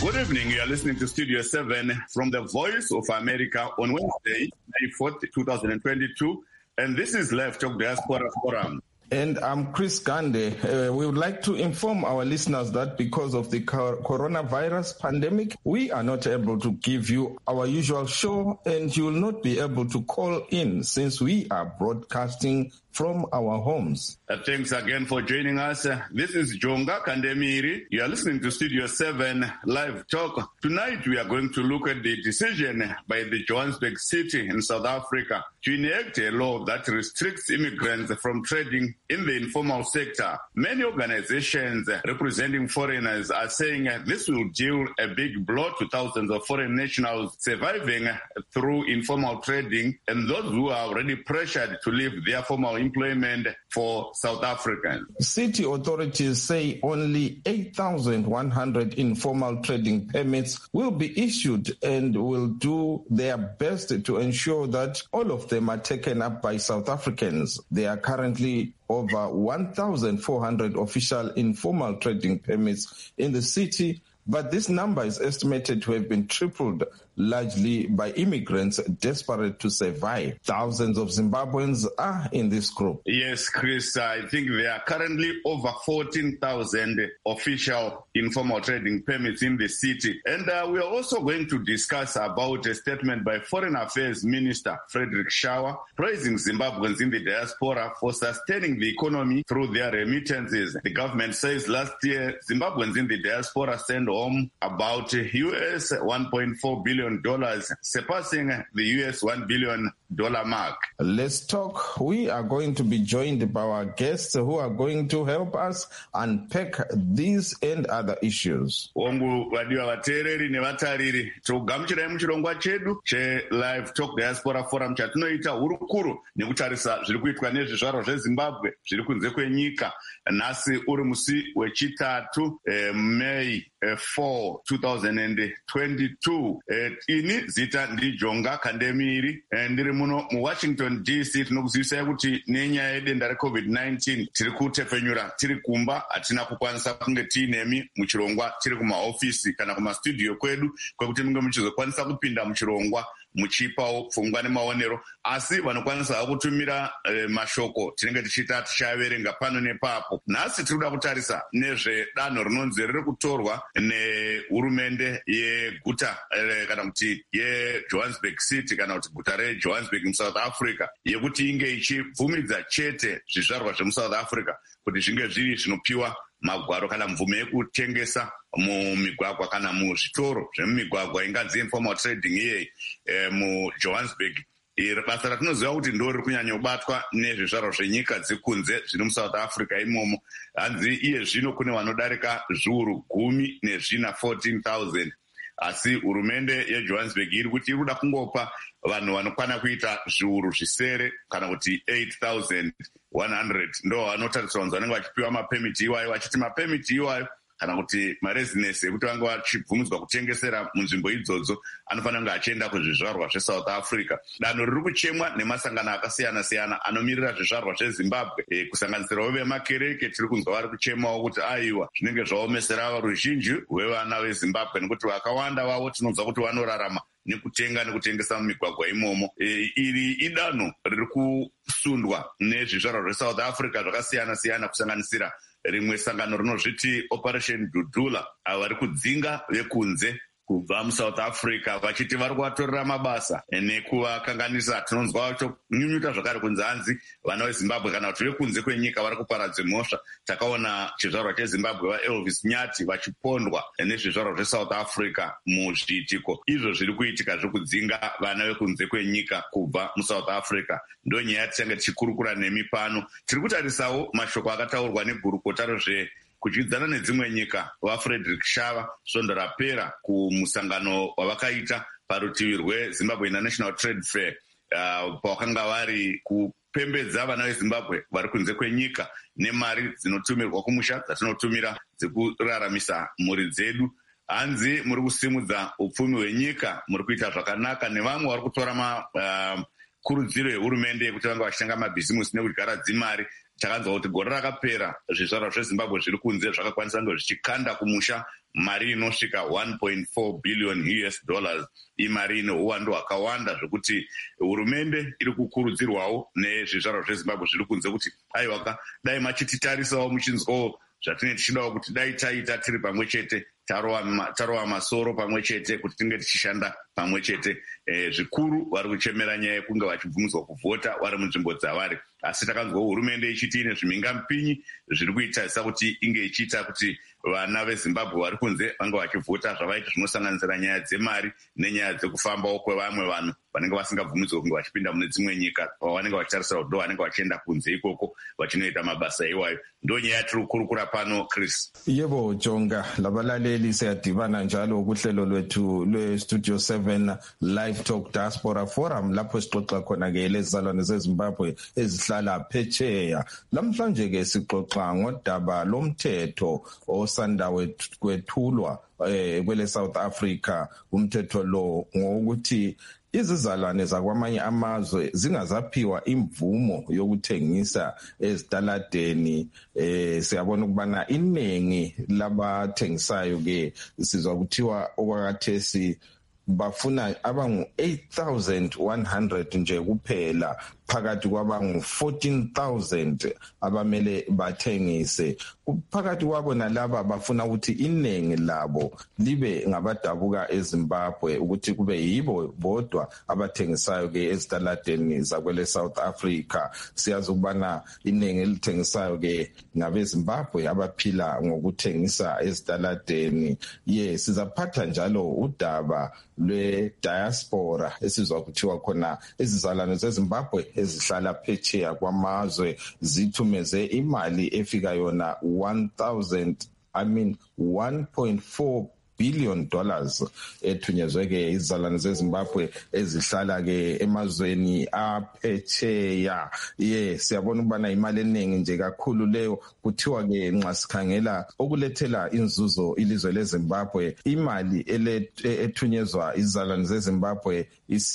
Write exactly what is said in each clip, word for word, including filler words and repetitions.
Good evening. You are listening to Studio seven from the Voice of America on Wednesday, May fourth, twenty twenty-two. And this is Live Talk Diaspora Forum. And I'm Chris Gande. Uh, we would like to inform our listeners that because of the coronavirus pandemic, we are not able to give you our usual show, and you will not be able to call in since we are broadcasting from our homes. Uh, thanks again for joining us. Uh, this is Jonga Kandemiri. You are listening to Studio seven Live Talk. Tonight we are going to look at the decision by the Johannesburg City in South Africa to enact a law that restricts immigrants from trading in the informal sector. Many organizations representing foreigners are saying this will deal a big blow to thousands of foreign nationals surviving through informal trading and those who are already pressured to leave their formal employment for South Africans. City authorities say only eight thousand one hundred informal trading permits will be issued and will do their best to ensure that all of them are taken up by South Africans. There are currently over one thousand four hundred official informal trading permits in the city, but this number is estimated to have been tripled, largely by immigrants desperate to survive. Thousands of Zimbabweans are in this group. Yes, Chris, I think there are currently over fourteen thousand official informal trading permits in the city. And uh, we are also going to discuss about a statement by Foreign Affairs Minister Frederick Shaw, praising Zimbabweans in the diaspora for sustaining the economy through their remittances. The government says last year, Zimbabweans in the diaspora sent home about U S one point four billion dollars, surpassing the U S one billion dollars mark. Let's talk. We are going to be joined by our guests who are going to help us unpack these and other issues. Ongu wadiwa vateereri nevatariri togamuchirai muchirongwa chedu che-Live Talk Diaspora Forum chatinoita hurukuru nekutarisa zviri kuitwa nezvizvarwa zveZimbabwe zviri kunze kwenyika. Nhasi uri musi wechitatu eh, May fourth, twenty twenty-two. Eh, ini zita ndi Jonga Kandemiri eh, ndiri muno muWashington D C. Tinokuzivisai kuti nenyaya yedenda reCovid nineteen tiri kutepfenyura tiri kumba, hatina kukwanisa kunge tiinemi muchirongwa tiri kumahofisi kana kumastudio kwedu kwekuti munge muchizokwanisa kupinda muchirongwa muchipawo pfungwa nemaonero, asi vanokwanisa kutumira e, mashoko tinenge tichita tichaverenga pano nepapo. Nhasi tiri kuda kutarisa nezvedanho rinonzi riri kutorwa nehurumende yeguta e, kana kuti yeJohannesburg City kana kuti guta reJohannesburg muSouth Africa yekuti inge ichibvumidza chete zvizvarwa zvemuSouth Africa kuti zvinge zviri zvinopiwa magwaro kana mvume yekutengesa mumigwagwa kana muzvitoro zvemumigwagwa inganzi informal trading iyeyi e, muJohannesburg. Iri basa ratinoziva kuti ndo riri kunyanya kubatwa nezvizvarwa zvenyika dzekunze zviri muSouth Africa imomo. Hanzi iye zvino kune vanodarika zviuru gumi nezvina fourteen thousand. Asi hurumende yeJohannesburg iri kuti iri kuda kungopa vanhu vanokwana kuita zviuru zvisere kana kuti eight thousand one hundred ndo vanotariswa vanhu vanenge vachipiwa mapemiti iwayo, vachiti mapemiti iwayo kana kuti marezinesi ekuti vange vachibvumidzwa kutengesera munzvimbo idzodzo anofanira kunge achienda kuzvizvarwa zveSouth Africa. Danho riri kuchemwa nemasangano akasiyana-siyana anomirira zvizvarwa zveZimbabwe, e, kusanganisirawo vemakereke tiri kunzwa vari kuchemawo kuti aiwa zvinenge zvaomesera ruzhinji rwevana veZimbabwe nekuti vakawanda vavo tinonzwa kuti vanorarama nekutenga nekutengesa mumigwagwa imomo. E, iri idanho riri kusundwa nezvizvarwa zveSouth Africa zvakasiyana-siyana kusanganisira rimwe sangano rinozviti Operation Dudula, avo vari kudzinga vekunze kubva muSouth Africa vachiti vari kuvatorera mabasa nekuvakanganisa. Tinonzwa vachonyunyuta zvakare kunzi hanzi vana veZimbabwe kana kuti vekunze kwenyika vari kuparadza mhosva. Takaona chizvarwa cheZimbabwe vaElvis Nyati vachipondwa nezvizvarwa zveSouth Africa muzviitiko izvo zviri kuitika zvekudzinga vana vekunze kwenyika kubva muSouth Africa. Ndo nyaya tichange tichikurukura nemi pano. Tiri kutarisawo mashoko akataurwa negurukota rezve kudyidzana nedzimwe nyika vaFrederick Shaw svondo rapera kumusangano wavakaita parutivi rweZimbabwe International Trade Fair, uh, pavakanga vari kupembedza vana veZimbabwe vari kunze kwenyika nemari dzinotumirwa kumusha dzatinotumira dzekuraramisa mhuri dzedu. Hanzi muri kusimudza upfumi hwenyika, muri kuita zvakanaka nevamwe vari kutora ma uh, kurudziro yehurumende yekuti vanga vachitanga mabhizimusi nekudyara dzimari. takanzwa kuti gore rakapera zvizvarwa zvezimbabwe zviri kunze zvakakwanisa kunge zvichikanda kumusha mari inosvika one point four billion U S dollars. Imari ine uwandu hwakawanda zvekuti hurumende iri kukurudzirwawo nezvizvarwa zvezimbabwe zviri kunze kuti aiwaka dai machititarisawo muchinzwawo zvatinenge tichidawo kuti dai taita tiri pamwe chete tarova masoro pamwe chete kuti tinge tichishanda pamwe chete. Eh, zvikuru vari kuchemera nyaya yekunge vachibvumidzwa kuvhota vari munzvimbo dzavari, asi takanzwa hurumende ichiti ine zvimhingamupinyi zviri kuitarisa kuti inge ichiita kuti vana vezimbabwe vari kunze vange vachivhota zvavaiti zvinosanganisira nyaya dzemari nenyaya dzekufambawo kwevamwe vanhu vanenge vasingabvumidzwa kunge vachipinda mune dzimwe nyika vanenge vachitarisira kuti ndo vanenge vachienda kunze ikoko vachinoita mabasa iwayo. Ndo nyaya yatiri kukurukura pano Chris. Yebo Jonga, labalaleli siyadibana njalo kuhlelo lwethu lwe-Studio seven Live Talk Diaspora Forum lapho sixoxa khona ke lezizalwane zeZimbabwe ezihlala phetsheya. Namhlanje ke sixoxa ngodaba lomthetho osanda kwethulwa eh kwele South Africa. Umthetho lo ngokuthi izizalwane zakwamanye amazwe zingazaphiwa imvumo yokuthengisa ezitaladeni. Eh siyabona ukubana iningi labathengisayo ke sizwa kuthiwa okwakathesi bafuna abangu eight thousand one hundred nje kuphela phakathi kwabangu fourteen thousand abamele bathengise. Phakathi kwabo nalaba bafuna ukuthi iningi labo libe ngabadabuka eZimbabwe ukuthi kube yibo bodwa abathengisayo ke ezitaladeni zakwele South Africa. Siyazi ukubana iningi elithengisayo ke ngabeZimbabwe abaphila ngokuthengisa ezitaladeni. Ye sizaphatha njalo udaba lwe diaspora esizwa kuthiwa khona ezizalwane zeZimbabwe ezihlala phetsheya kwamazwe zithumeze imali efika yona one thousand I mean one point four billion dollars ethunyezwe ke izizalwane zeZimbabwe ezihlala ke emazweni aphetsheya. Ye siyabona ukubana imali eningi nje kakhulu leyo. Kuthiwa ke nxa sikhangela okulethela inzuzo ilizwe leZimbabwe, imali ethunyezwa izizalwane zeZimbabwe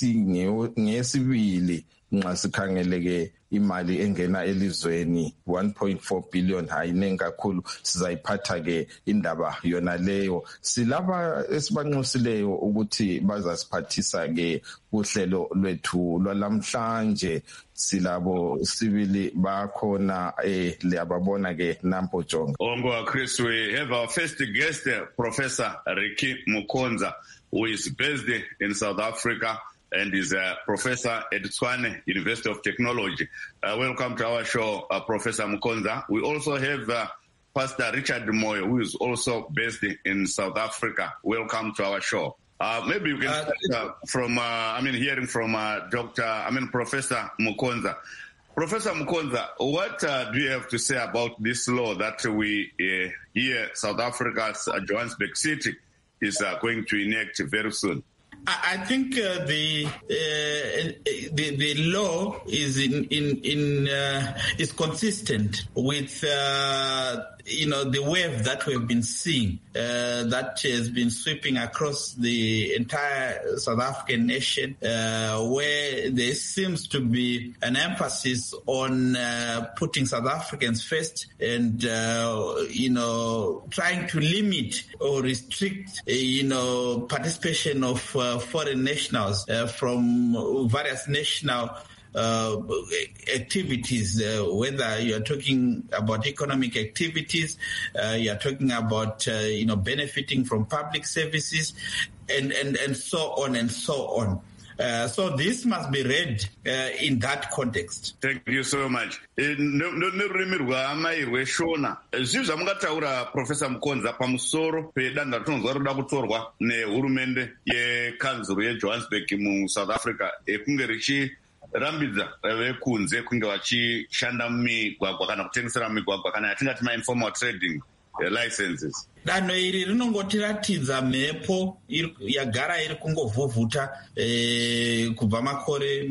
isingeyesibili nxa sikhangele ke imali engena elizweni one point four billion hayinengi kakhulu. Sizayiphatha ke indaba yona leyo. Silaba esibanxusileyo ukuthi bazasiphathisa ke kuhlelo lwethu lwalamhlanje. Silabo sibili bakhona eh liyababona ke Nampo Jonga. Ongo Chris, we have our first guest, Professor Ricky Mukonza, who is based in South Africa and is a professor at Tshwane University of Technology. Uh, welcome to our show, uh, Professor Mukonza. We also have uh, Pastor Richard Moyo, who is also based in South Africa. Welcome to our show. Uh, maybe you can uh, start uh, from, uh, I mean, hearing from uh, Doctor, I mean, Professor Mukonza. Professor Mukonza, what uh, do you have to say about this law that we uh, here, South Africa's uh, Johannesburg City, is uh, going to enact very soon? I think uh, the, uh, the the law is in in in uh, is consistent with uh, you know the wave that we've been seeing uh, that has been sweeping across the entire South African nation, uh, where there seems to be an emphasis on uh, putting South Africans first and uh, you know trying to limit or restrict uh, you know participation of uh, foreign nationals uh, from various national uh, activities, uh, whether you're talking about economic activities, uh, you're talking about, uh, you know, benefiting from public services, and, and, and so on and so on. Uh, so this must be read uh, in that context. Thank you so much. Nerurimi rwamairwe shona zvinhu zvamungataura Professor Mukonza pamusoro pedanda ratinonzwa roda kutorwa nehurumende yekanzuro yeJohannesburg muSouth Africa ekunge richirambidza vekunze kunge vachishanda mumigwagwa kana kutengesera mumigwagwa kana yatingati ma-informal trading licenses. Danho iri rinongotiratidza mhepo yagara iri kungovhuvhuta e, kubva makore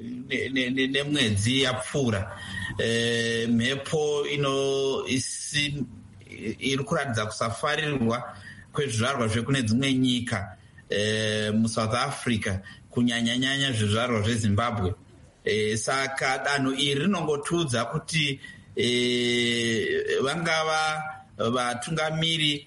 nemwedzi ne, ne, yapfuura. E, mhepo ino isi iri kuratidza kusafarirwa kwezvizvarwa zvekune dzimwe nyika e, muSouth Africa kunyanyanyanya zvizvarwa zveZimbabwe. E, saka danho iri rinongotiudza kuti eh, vangava vatungamiri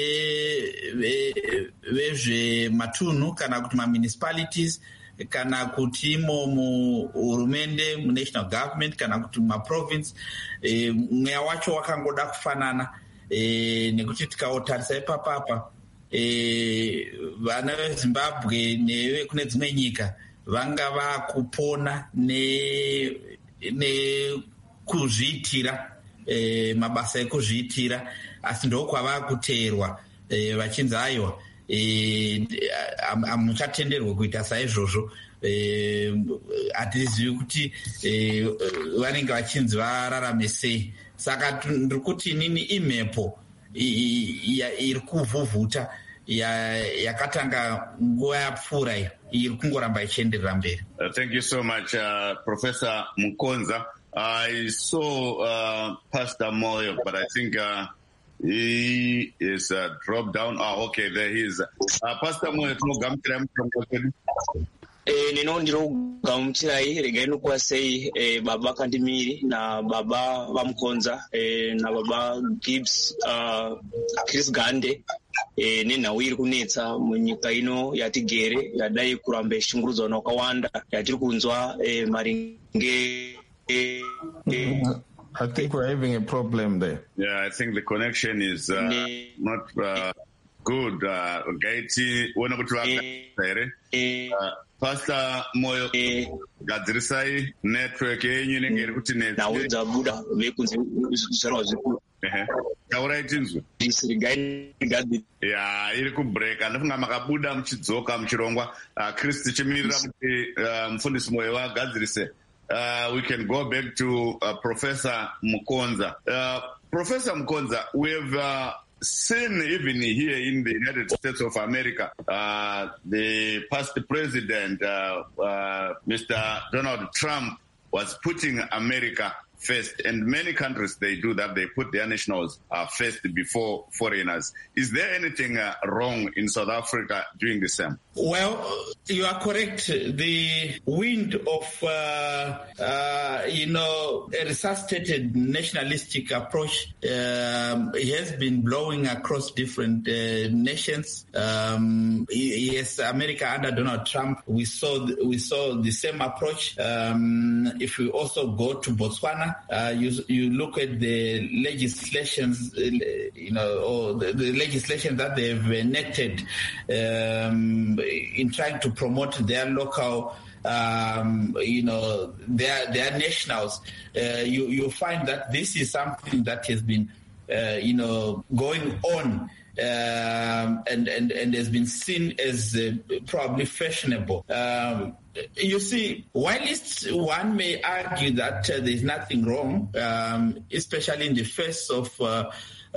vezvematunhu kana kuti mamunicipalities kana kuti imo muhurumende munational government kana kuti mumaprovince, e, mweya wacho wakangoda kufanana, e, nekuti tikaotarisa ipapapa e, vana vezimbabwe nevekune dzimwe nyika vanga vakupona nekuzviitira, e, mabasa ekuzviitira, asi ndokwava kuteerwa e, vachinzi aiwa hamuchatenderwe kuita saizvozvo. Hatizivi kuti vanenge vachinzi vararame sei. Saka ndiri kuti nini imhepo iri kuvhuvhuta yakatanga nguva yapfuura iyo iri kungoramba ichienderera mberi. Thank you so much, uh, Professor Mukonza. I saw uh, Pastor Moyo, but I think uh, he is uh, dropped down. Oh, okay, there he is. Uh, Pastor Moyo, tinogamuchirai mutongo kwedu. Eh, nino ndinogamuchirai regai nokuva sei eh, baba Kandimiri na baba Vamukonza eh, na baba Gibbs uh, Chris Gande eh, nenhau iri kunetsa munyika ino yatigere yadai kuramba ishungurudzwa nakawanda yatiri kunzwa eh, maringe eh, eh, I think we're having a problem there. Yeah, I think the connection is uh, ne, not uh, good. Uh, Gaiti, one of the uh, Pastor Moyo, gadzirisai network yenyu inenge iri kuti net. Nawo dzabuda vekunze zvaro zvikuru. Ehe. Taurai tinzwe. Disirigai gadi. Ya, iri kubreak. Andafunga makabuda muchidzoka muchirongwa. Uh, Kristi chimirira kuti mufundisi Moyo wagadzirise. Uh, we can go back to uh, Professor Mukonza. Uh, Professor Mukonza, we have uh, seen even here in the United States of America, uh, the past president, uh, uh, Mister Donald Trump, was putting America first, and many countries, they do that. They put their nationals uh, first before foreigners. Is there anything uh, wrong in South Africa doing the same? Well, you are correct. The wind of, uh, uh, you know, a resuscitated nationalistic approach um, has been blowing across different uh, nations. Um, yes, America under Donald Trump, we saw we saw the same approach. Um, if we also go to Botswana, uh, you you look at the legislations, you know, or the, the legislation that they've enacted. Um, in trying to promote their local, um, you know, their their nationals, uh, you you find that this is something that has been, uh, you know, going on, um, and and and has been seen as uh, probably fashionable. Um, you see, whilst one may argue that uh, there's nothing wrong, um, especially in the face of uh,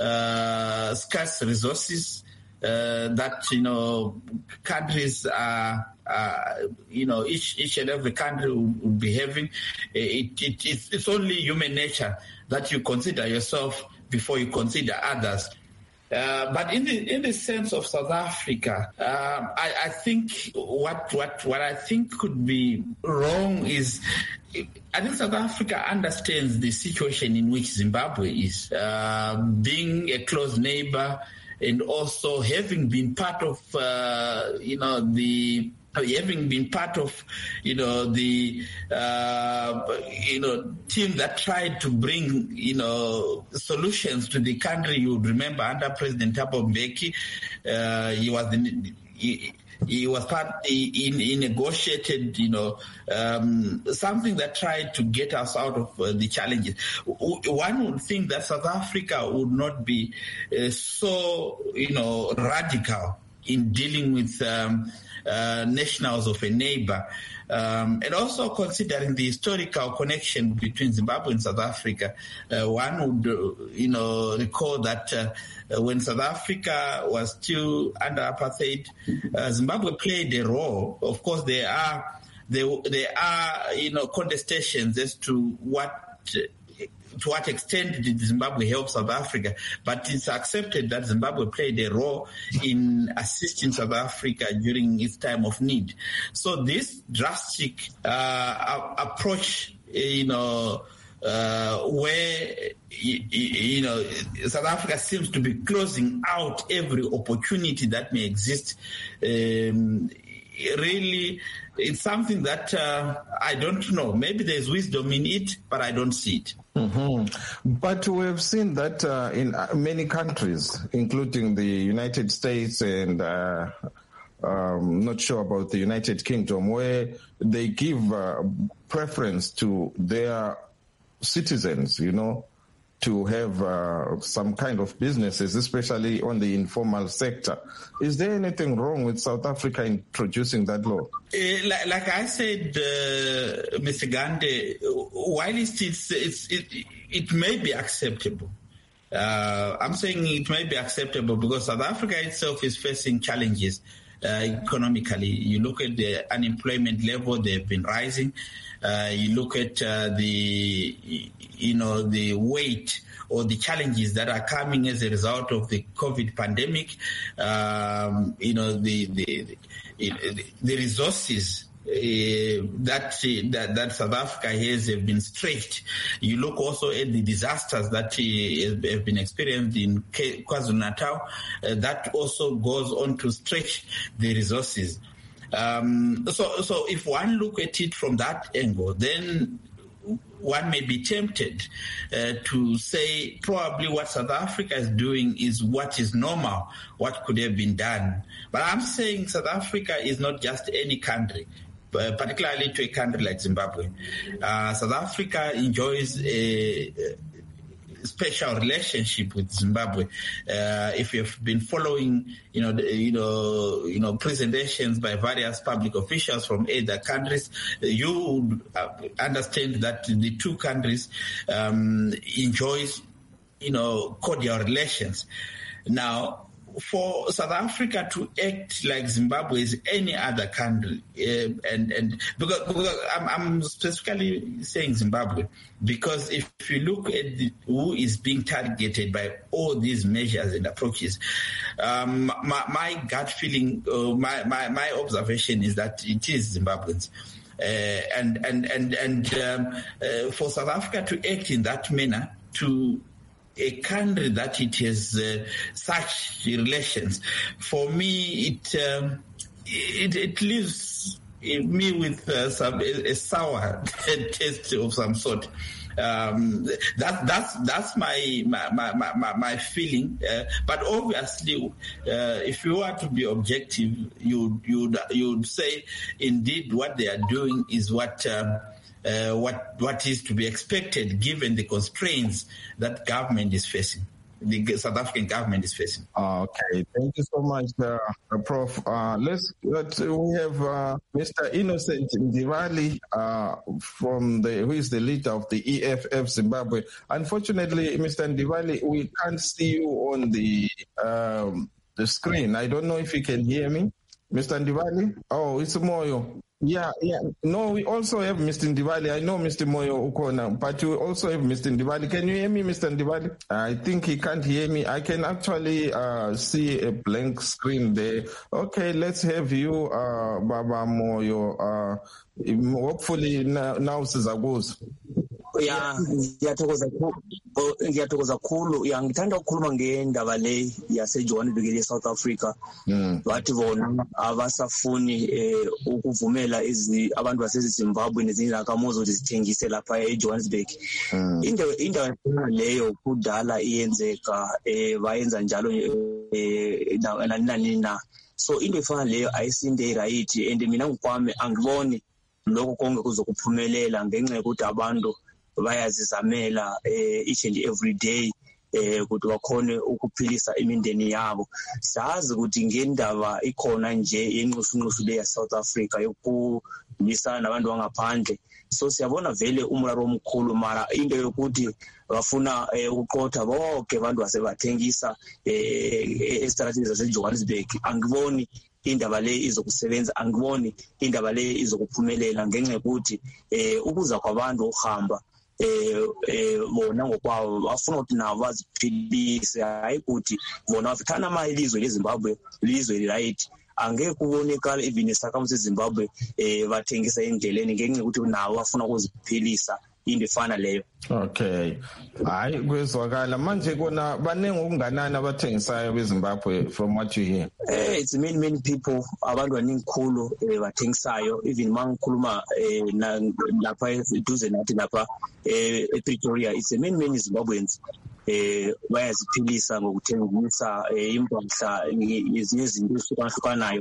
uh, scarce resources. Uh, that, you know, countries are, uh, you know, each each and every country will, will be having. It, it, it's, it's only human nature that you consider yourself before you consider others. Uh, but in the in the sense of South Africa, um, I, I think what what what I think could be wrong is, I think South Africa understands the situation in which Zimbabwe is, uh, being a close neighbor. And also having been part of, uh, you know, the having been part of, you know, the, uh, you know, team that tried to bring, you know, solutions to the country. You would remember under President Thabo Mbeki, uh, he was the, he, He was part, he, he negotiated, you know, um, something that tried to get us out of uh, the challenges. One would think that South Africa would not be uh, so, you know, radical in dealing with um, uh, nationals of a neighbor. Um, and also considering the historical connection between Zimbabwe and South Africa, uh, one would, uh, you know, recall that uh, when South Africa was still under apartheid, uh, Zimbabwe played a role. Of course, there are there there are you know contestations as to what. Uh, to what extent did Zimbabwe help South Africa? But it's accepted that Zimbabwe played a role in assisting South Africa during its time of need. So this drastic uh, approach, you know, uh, where, you, you know, South Africa seems to be closing out every opportunity that may exist. Um, really, it's something that uh, I don't know. Maybe there's wisdom in it, but I don't see it. Mm-hmm. But we've seen that uh, in many countries, including the United States and uh, um, not sure about the United Kingdom, where they give uh, preference to their citizens, you know, to have uh, some kind of businesses, especially on the informal sector. Is there anything wrong with South Africa introducing that law? Uh, like, like I said, uh, Mister Gande, while it's, it's, it's, it, it may be acceptable, uh, I'm saying it may be acceptable because South Africa itself is facing challenges uh, economically. You look at the unemployment level, they've been rising. Uh, you look at uh, the, you know, the weight or the challenges that are coming as a result of the COVID pandemic. Um, you know, the the the, the resources uh, that, uh, that that South Africa has have been stretched. You look also at the disasters that uh, have been experienced in KwaZulu-Natal. Uh, that also goes on to stretch the resources. Um, so, so if one look at it from that angle, then one may be tempted uh, to say probably what South Africa is doing is what is normal, what could have been done. But I'm saying South Africa is not just any country, uh, particularly to a country like Zimbabwe. Uh, South Africa enjoys a, a special relationship with Zimbabwe. Uh, if you've been following, you know, the, you know, you know, presentations by various public officials from other countries, you understand that the two countries um, enjoys, you know, cordial relations. Now, for South Africa to act like Zimbabwe is any other country, uh, and and because, because I'm, I'm specifically saying Zimbabwe, because if you look at the, who is being targeted by all these measures and approaches, um, my, my gut feeling, uh, my, my my observation is that it is Zimbabweans. Uh, and and and and um, uh, for South Africa to act in that manner, to a country that it has uh, such relations, for me, it um, it, it leaves me with uh, some a, a sour taste of some sort. Um, that that's that's my my my my, my feeling. Uh, but obviously, uh, if you are to be objective, you you you'd say indeed what they are doing is what. Um, Uh, what what is to be expected given the constraints that government is facing, the South African government is facing. Okay, thank you so much, uh, Professor Uh, let's let we have uh, Mister Innocent Ndivali uh, from the who is the leader of the E F F Zimbabwe. Unfortunately, Mister Ndivali, we can't see you on the um, the screen. I don't know if you can hear me, Mister Ndivali. Oh, it's Moyo. Yeah, yeah. No, we also have Mister Ndivali. I know Mister Moyo Ukona, but we also have Mister Ndivali. Can you hear me, Mister Ndivali? I think he can't hear me. I can actually uh, see a blank screen there. Okay, let's have you, uh, Baba Moyo. Uh, hopefully now, now sizakuza. Ya ngiyathokoza ngiyathokoza kakhulu ya ngithanda ukukhuluma ngendaba le yase Johannesburg le South Africa bathi bona abasafuni ukuvumela abantu baseZimbabwe nezingakamozo ukuthi zithengise lapha eJohannesburg. Into into leyo kudala iyenzeka bayenza njalo nani na, so into efana leyo ayisinde right, and mina ngokwami angiboni lokho konke kuzokuphumelela ngenxa yokuthi abantu bayazizamela each and every day ukuthi bakhone ukuphilisa imindeni yabo. Sazi ukuthi ngendaba ikhona nje yenqusunqusu le ya South Africa yokulwisana nabantu bangaphandle, so siyabona vele umraro omkhulu, mara into yokuthi bafuna ukuqotha bonke abantu basebathengisa estrategies zaseJohannesburg. Angiboni indaba le izokusebenza, angiboni indaba le izokuphumelela ngenxa yokuthi ukuza kwabantu uhamba eh eh bona ngokwawo bafuna ukuthi nabo baziphilise, hayi ukuthi bona bathana amalizwe leZimbabwe lizwe right. Angeke kubonekala even isakhamuzi eZimbabwe eh bathengisa endleleni ngenxa ukuthi nabo bafuna ukuziphilisa into efana leyo. Okay, hayi kwezwakala manje kona baningi okunganani abathengisayo beZimbabwe from what you hear? Eh, it's many many people abantu baningi khulu bathengisayo, even mangikhuluma lapha eduze nathi lapha ePretoria, it's many many Zimbabweans eh bayaziphilisa ngokuthengisa impahla ezinye izinto ezihlukahlukanayo,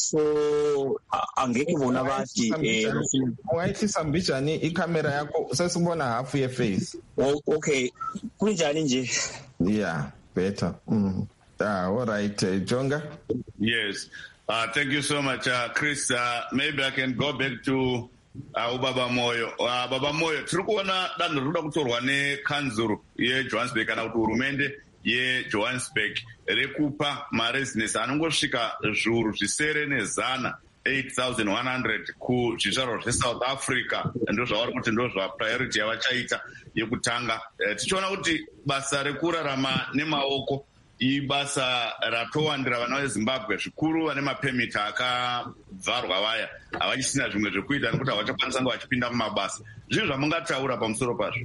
so angeke bona bathi ungayihlisa mbijani icamera yakho sesibona half ye face. Okay, kunjani nje? Yeah, better. Mm. Ah, all right, uh, Jonga. Yes, uh, thank you so much, uh, Chris. Uh, maybe I can go back to Uh, Baba Moyo. Uh, Baba Moyo, tiri kuona danho rinoda kutorwa nekanzuru yeJohannesburg kana kuti hurumende yeJohannesburg rekupa maresidence anongosvika zviuru zvisere nezana eight thousand one hundred kuzvizvarwa zveSouth Africa. Ndo zvavari kuti ndo zvapriority yavachaita yekutanga. Uh, tichiona kuti basa rekurarama nemaoko ibasa ratowandira vana veZimbabwe zvikuru vane mapemiti akabvarwa vaya havachisina zvimwe zvekuita nekuti havachakwanisa kunge vachipinda mumabasa. Zvinhu zvamungataura pamusoro pazvo?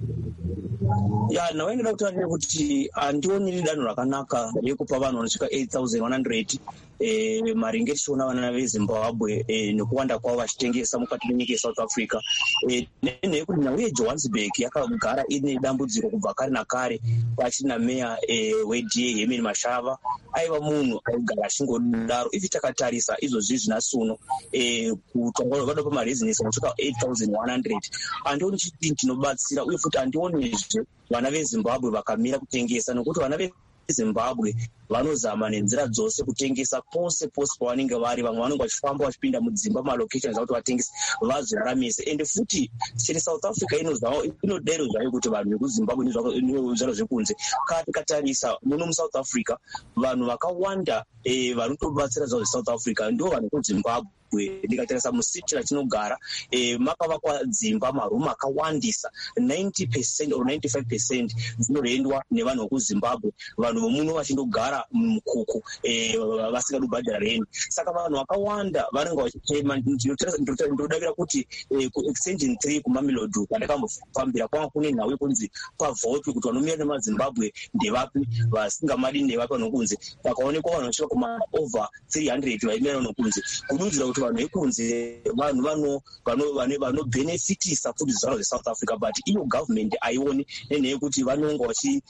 Ya, nawaingida kutaura kuti handioni danho rakanaka rekupa vanhu vanosvika eight thousand one hundred eh maringe tichiona vana veZimbabwe eh nekuwanda kwavo vachitengesa mukati menyika yeSouth Africa. Eh nekuti nhau yeJohannesburg yakagara ine dambudziko kubva kare nakare pachina meya eh weD A Herman Mashava aiva munhu aigara achingodaro. Ifi takatarisa izvozvi zvinasuno eh kutongwa vanopa maresidence kusvika eight thousand one hundred, handioni chii chinobatsira, uye futi handionizve vana veZimbabwe vakamira kutengesa, nokuti vana veZimbabwe vanozama nenzira dzose kutengesa pose pose pavanenge vari. Vamwe vanenge vachifamba vachipinda mudzimba malocations akuti vatengese vazviramise, ende futi chero South Africa inozvawo inodero zvayo kuti vanhu vekuZimbabwe nezvaro zvekunze. Kana tikatarisa muno muSouth Africa vanhu vakawanda eh vanotobatsira zvavo zveSouth Africa ndo vanhu vekuZimbabwe. Ndikatarisa musiti ratinogara eh makavakwa dzimba marumu akawandisa ninety percent or ninety-five percent dzinoendwa nevanhu vekuZimbabwe, vanhu vomuno vachindogara mumukuku eh vasingadobhadhara rent. Saka vanhu vakawanda vanenge vachitema. Ndinodavira kuti ku-extension three kuMamelodi pandakambofambira kwanga kune nhau yekunzi pavhotwe kuti vanomira nemaZimbabwe ndevapi, vasingamadi ndevapi vanokunzi. Pakaonekwa vanhu vachika kuma over three hundred vaimira vanokunzi, kududzira kuti vanhu vekunze vanhu vano vano vanobhenefitisa futi zvaro zveSouth Africa, but iyo government aioni nenyaya yekuti vanonga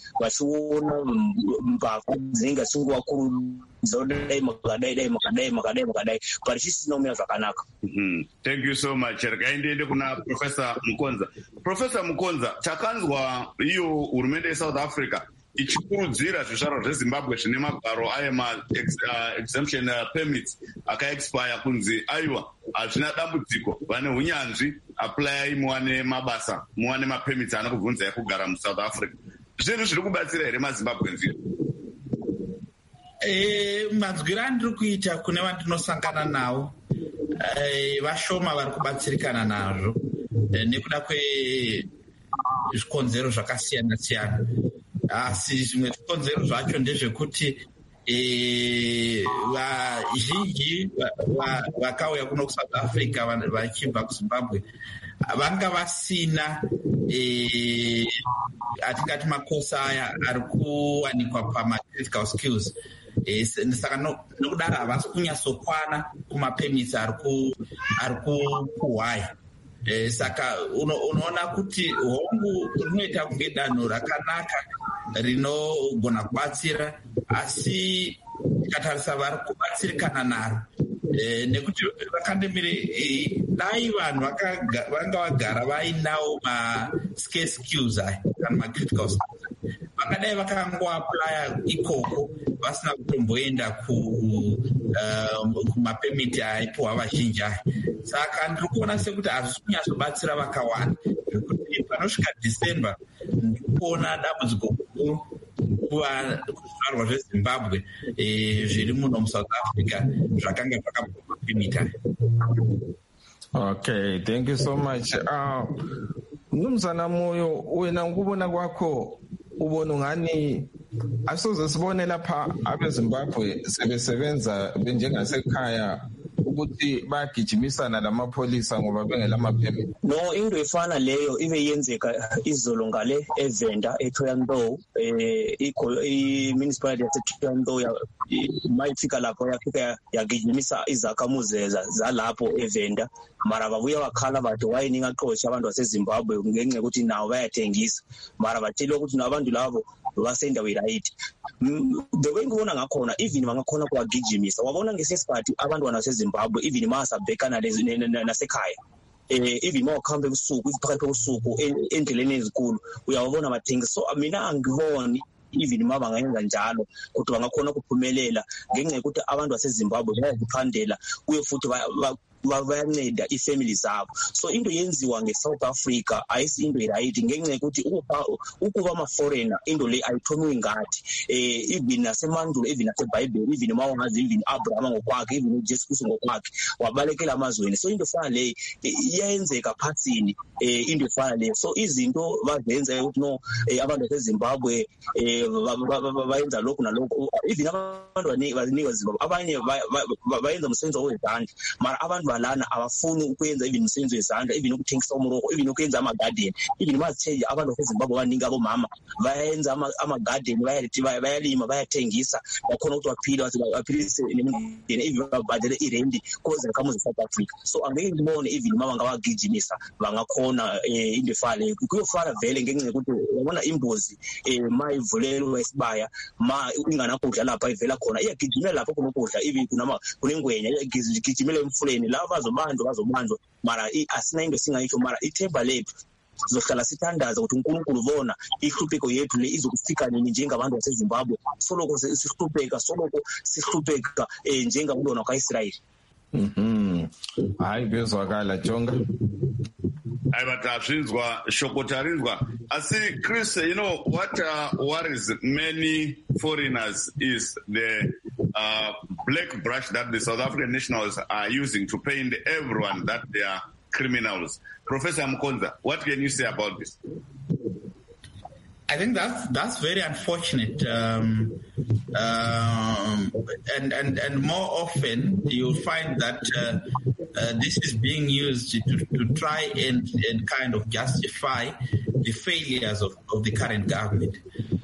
vachiona mbavha dzinenge dzichingowakuru dai makadai dai makadai makadai makadai but chisina kumira zvakanaka. Thank you so much. Rekaendeende kuna Professor Mukonza. Professor Mukonza, takanzwa iyo hurumende yeSouth Africa ichikurudzira zvizvarwa zveZimbabwe zvine magaro aye ma-exemption permits aka-expire kunzi aiwa hazvina dambudziko, vane hunyanzvi, applyai muwane mabasa, muwane mapermits anokubvunzai kugara muSouth Africa. Zvinhu zviri kubatsira here maZimbabwenzi? Eh, manzwiro andiri kuita kune vandinosangana navo vashoma vari kubatsirikana nazvo nekuda kwezvikonzero zvakasiyana siyana. Asi zvimwe zvikonzero zvacho ndezvekuti vazhinji vakauya kuno kuSouth Africa vachibva kuZimbabwe vanga vasina atingati makosa aya ari kuwanikwa pamacritical skills. Saka nokudaro havasi kunyatsokwana kumapermits ari kupuhwaya. Saka unoona kuti hongu rinoita kunge danho rakanaka rinogona kubatsira, asi tikatarisa vari kubatsirikana naro nekuti vakandemire dai vanhu vanga vagara vainawo ma-scarce skills aya kana ma-critical skills vangadai vakangoaplya ikoko vasina kutomboenda kumapemiti aipuhwa vazhinji aya. Saka ndiri kuona sekuti hazvisi kunyatsobatsira vakawanda, zvekuti panosvika December ndiri kuona dambudziko guru kuzvizvarwa zveZimbabwe zviri muno muSouth Africa zvakanga zvakapuhwa mapemiti aya. Okay, thank you so much. Uh, Mnumzana Moyo, wena ngokubona kwakho ubona ngani asoze sibone lapha abeZimbabwe sebesebenza benjengasekhaya ukuthi bayagijimisana lamapholisa ngoba bengela maphembe? No, into efana leyo ibe yenzeka izolo ngale eVenda eThoyanto, eh i-municipality yaseThoyanto mayifika lapho yafika yagijimisa izakhamuzi zalapho eVenda, mara babuya bakhala bathi wayininga aqotsha abantu baseZimbabwe ngenxa ukuthi nawo bayathengisa, mara batshela ukuthi nabantu labo basendaweni right. The way ngibona ngakhona even bangakhona kwagijimisa, wabona ngesikhathi abantu baseZimbabwe even masabhekana nasekhaya, eh even mawukhamba ebusuku iphakathi kobusuku endleleni ezikulu uyawabona abathengi. So mina angiboni even ma bangayenza njalo kodwa bangakhona ukuphumelela ngenxa ukuthi abantu baseZimbabwe bayakuphandela kuye futhi bayanceda ifamily zabo. So into yenziwa ngeSouth Africa ayisi into right ngenxa ukuthi ukuba ama foreigner into le ayithomi ngathi eh even nasemandulo even naseBhayibheli even mawazi even Abraham ngokwakhe even uJesus ngokwakhe wabalekela amazweni. So into fana le iyenzeka phathini eh into fana le. So izinto bazenza ukuthi no abantu baseZimbabwe eh bayenza lokhu nalokhu even abantu banika Zimbabwe abanye bayenza umsebenzi wezandla mara abantu balana abafuni ukwenza even umsebenzi wezandla even ukuthengisa umroko even ukwenza ama garden even mazithenje abantu baseZimbabwe baningi abomama bayenza ama garden bayathi bayalima bayathengisa bakhona ukuthi baphila baphilise nemindeni even babhadele irent cause kamuzi South Africa. So angeke ngibone even mama ngabagijimisa bangakhona indefale kuyofana vele ngenxa ukuthi ubona imbuzi mayivulelwa isibaya ma ingana kudla lapha ivela khona iyagijimela lapho kunokudla even kunama kunengwenya iyagijimela emfuleni la bazobanjwa bazobanjwa mara asina into singayisho mara ithemba lethu sizohlala sithandaza ukuthi uNkulunkulu bona ihlupheko yethu le izokufika nini njengabantu baseZimbabwe soloko sihlupheka soloko sihlupheka njengabantwana kaIsrayeli. Mhm. Hayi bezwakala Jonga. Hayi batazvinzwa shokotarinzwa. Asi Chris, you know what uh, worries many foreigners is the uh, black brush that the South African nationals are using to paint everyone that they are criminals. Professor Mkonza, what can you say about this? I think that's that's very unfortunate, um, um, and and and more often you'll find that uh, uh, this is being used to, to try and, and kind of justify the failures of, of the current government,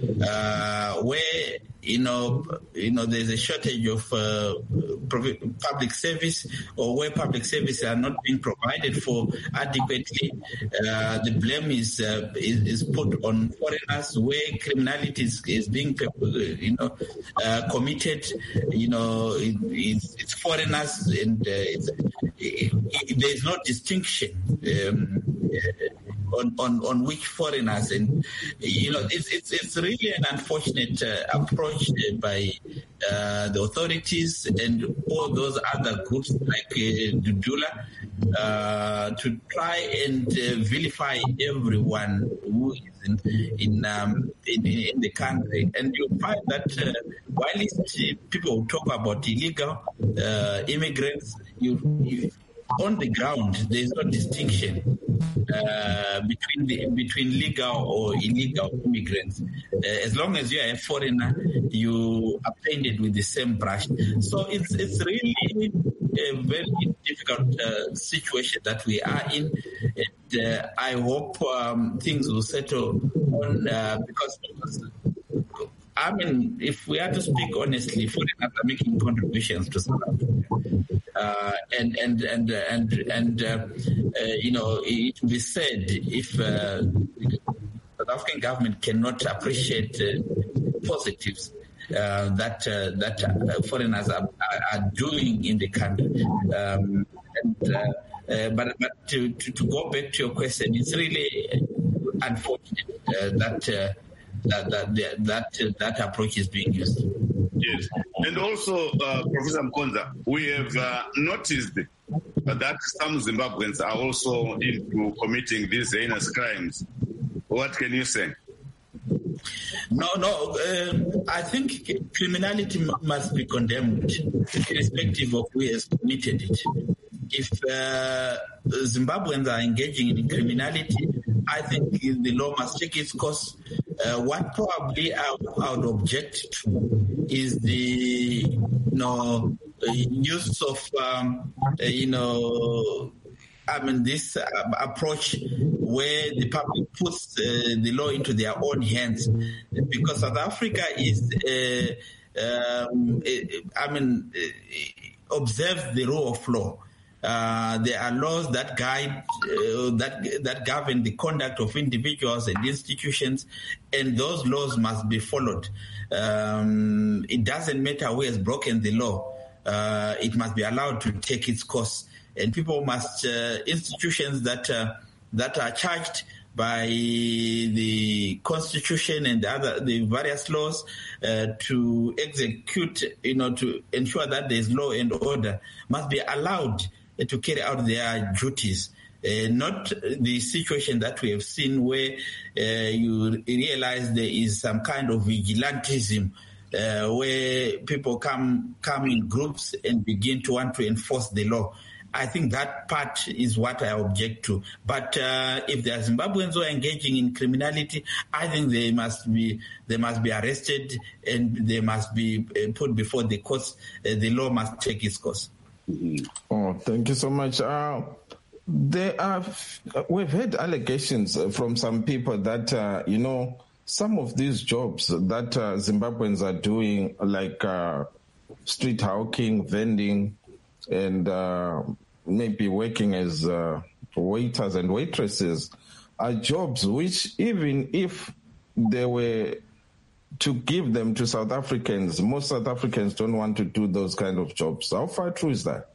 uh, where you know you know there's a shortage of uh, public service, or where public services are not being provided for adequately. Uh, the blame is, uh, is is put on foreigners, where criminality is, is being you know uh, committed. You know it, it's, it's foreigners, and uh, it's, it, it, there's no distinction. Um, On, on, on which foreigners, and you know it's it's, it's really an unfortunate uh, approach by uh, the authorities and all those other groups like uh, Dudula uh, to try and uh, vilify everyone who is in in, um, in in the country. And you find that uh, while people talk about illegal uh, immigrants, you, you on the ground, there is no distinction uh, between the, between legal or illegal immigrants. Uh, as long as you are a foreigner, you are painted with the same brush. So it's it's really a very difficult uh, situation that we are in. And uh, I hope um, things will settle on uh, because. because I mean, if we are to speak honestly, foreigners are making contributions to South Africa, uh, and and and and and uh, uh, you know, it will be said if uh, the South African government cannot appreciate uh, positives uh, that uh, that uh, foreigners are, are doing in the country. Um, and, uh, uh, but but to, to to go back to your question, it's really unfortunate uh, that. Uh, That that that uh, that approach is being used. Yes, and also, uh, Professor Mkonza, we have uh, noticed that some Zimbabweans are also into committing these heinous crimes. What can you say? No, no. Um, I think criminality m- must be condemned, irrespective of who has committed it. If uh, Zimbabweans are engaging in criminality, I think the law must take its course. Uh, what probably I, I would object to is the you know use of, um, uh, you know, I mean, this uh, approach where the public puts uh, the law into their own hands, because South Africa is, uh, um, I mean, observes the rule of law. Uh, there are laws that guide, uh, that that govern the conduct of individuals and institutions, and those laws must be followed. Um, it doesn't matter who has broken the law; uh, it must be allowed to take its course. And people must, uh, institutions that uh, that are charged by the Constitution and the other the various laws uh, to execute, you know, to ensure that there is law and order, must be allowed to carry out their duties. Uh, not the situation that we have seen where uh, you realize there is some kind of vigilantism uh, where people come come in groups and begin to want to enforce the law. I think that part is what I object to. But uh, if there are Zimbabweans who are engaging in criminality, I think they must be they must be arrested and they must be uh, put before the courts. Uh, the law must take its course. Oh, thank you so much. Uh, there are we've had allegations from some people that uh, you know some of these jobs that uh, Zimbabweans are doing, like uh, street hawking, vending, and uh, maybe working as uh, waiters and waitresses, are jobs which, even if they were to give them to South Africans, most South Africans don't want to do those kind of jobs. How far true is that?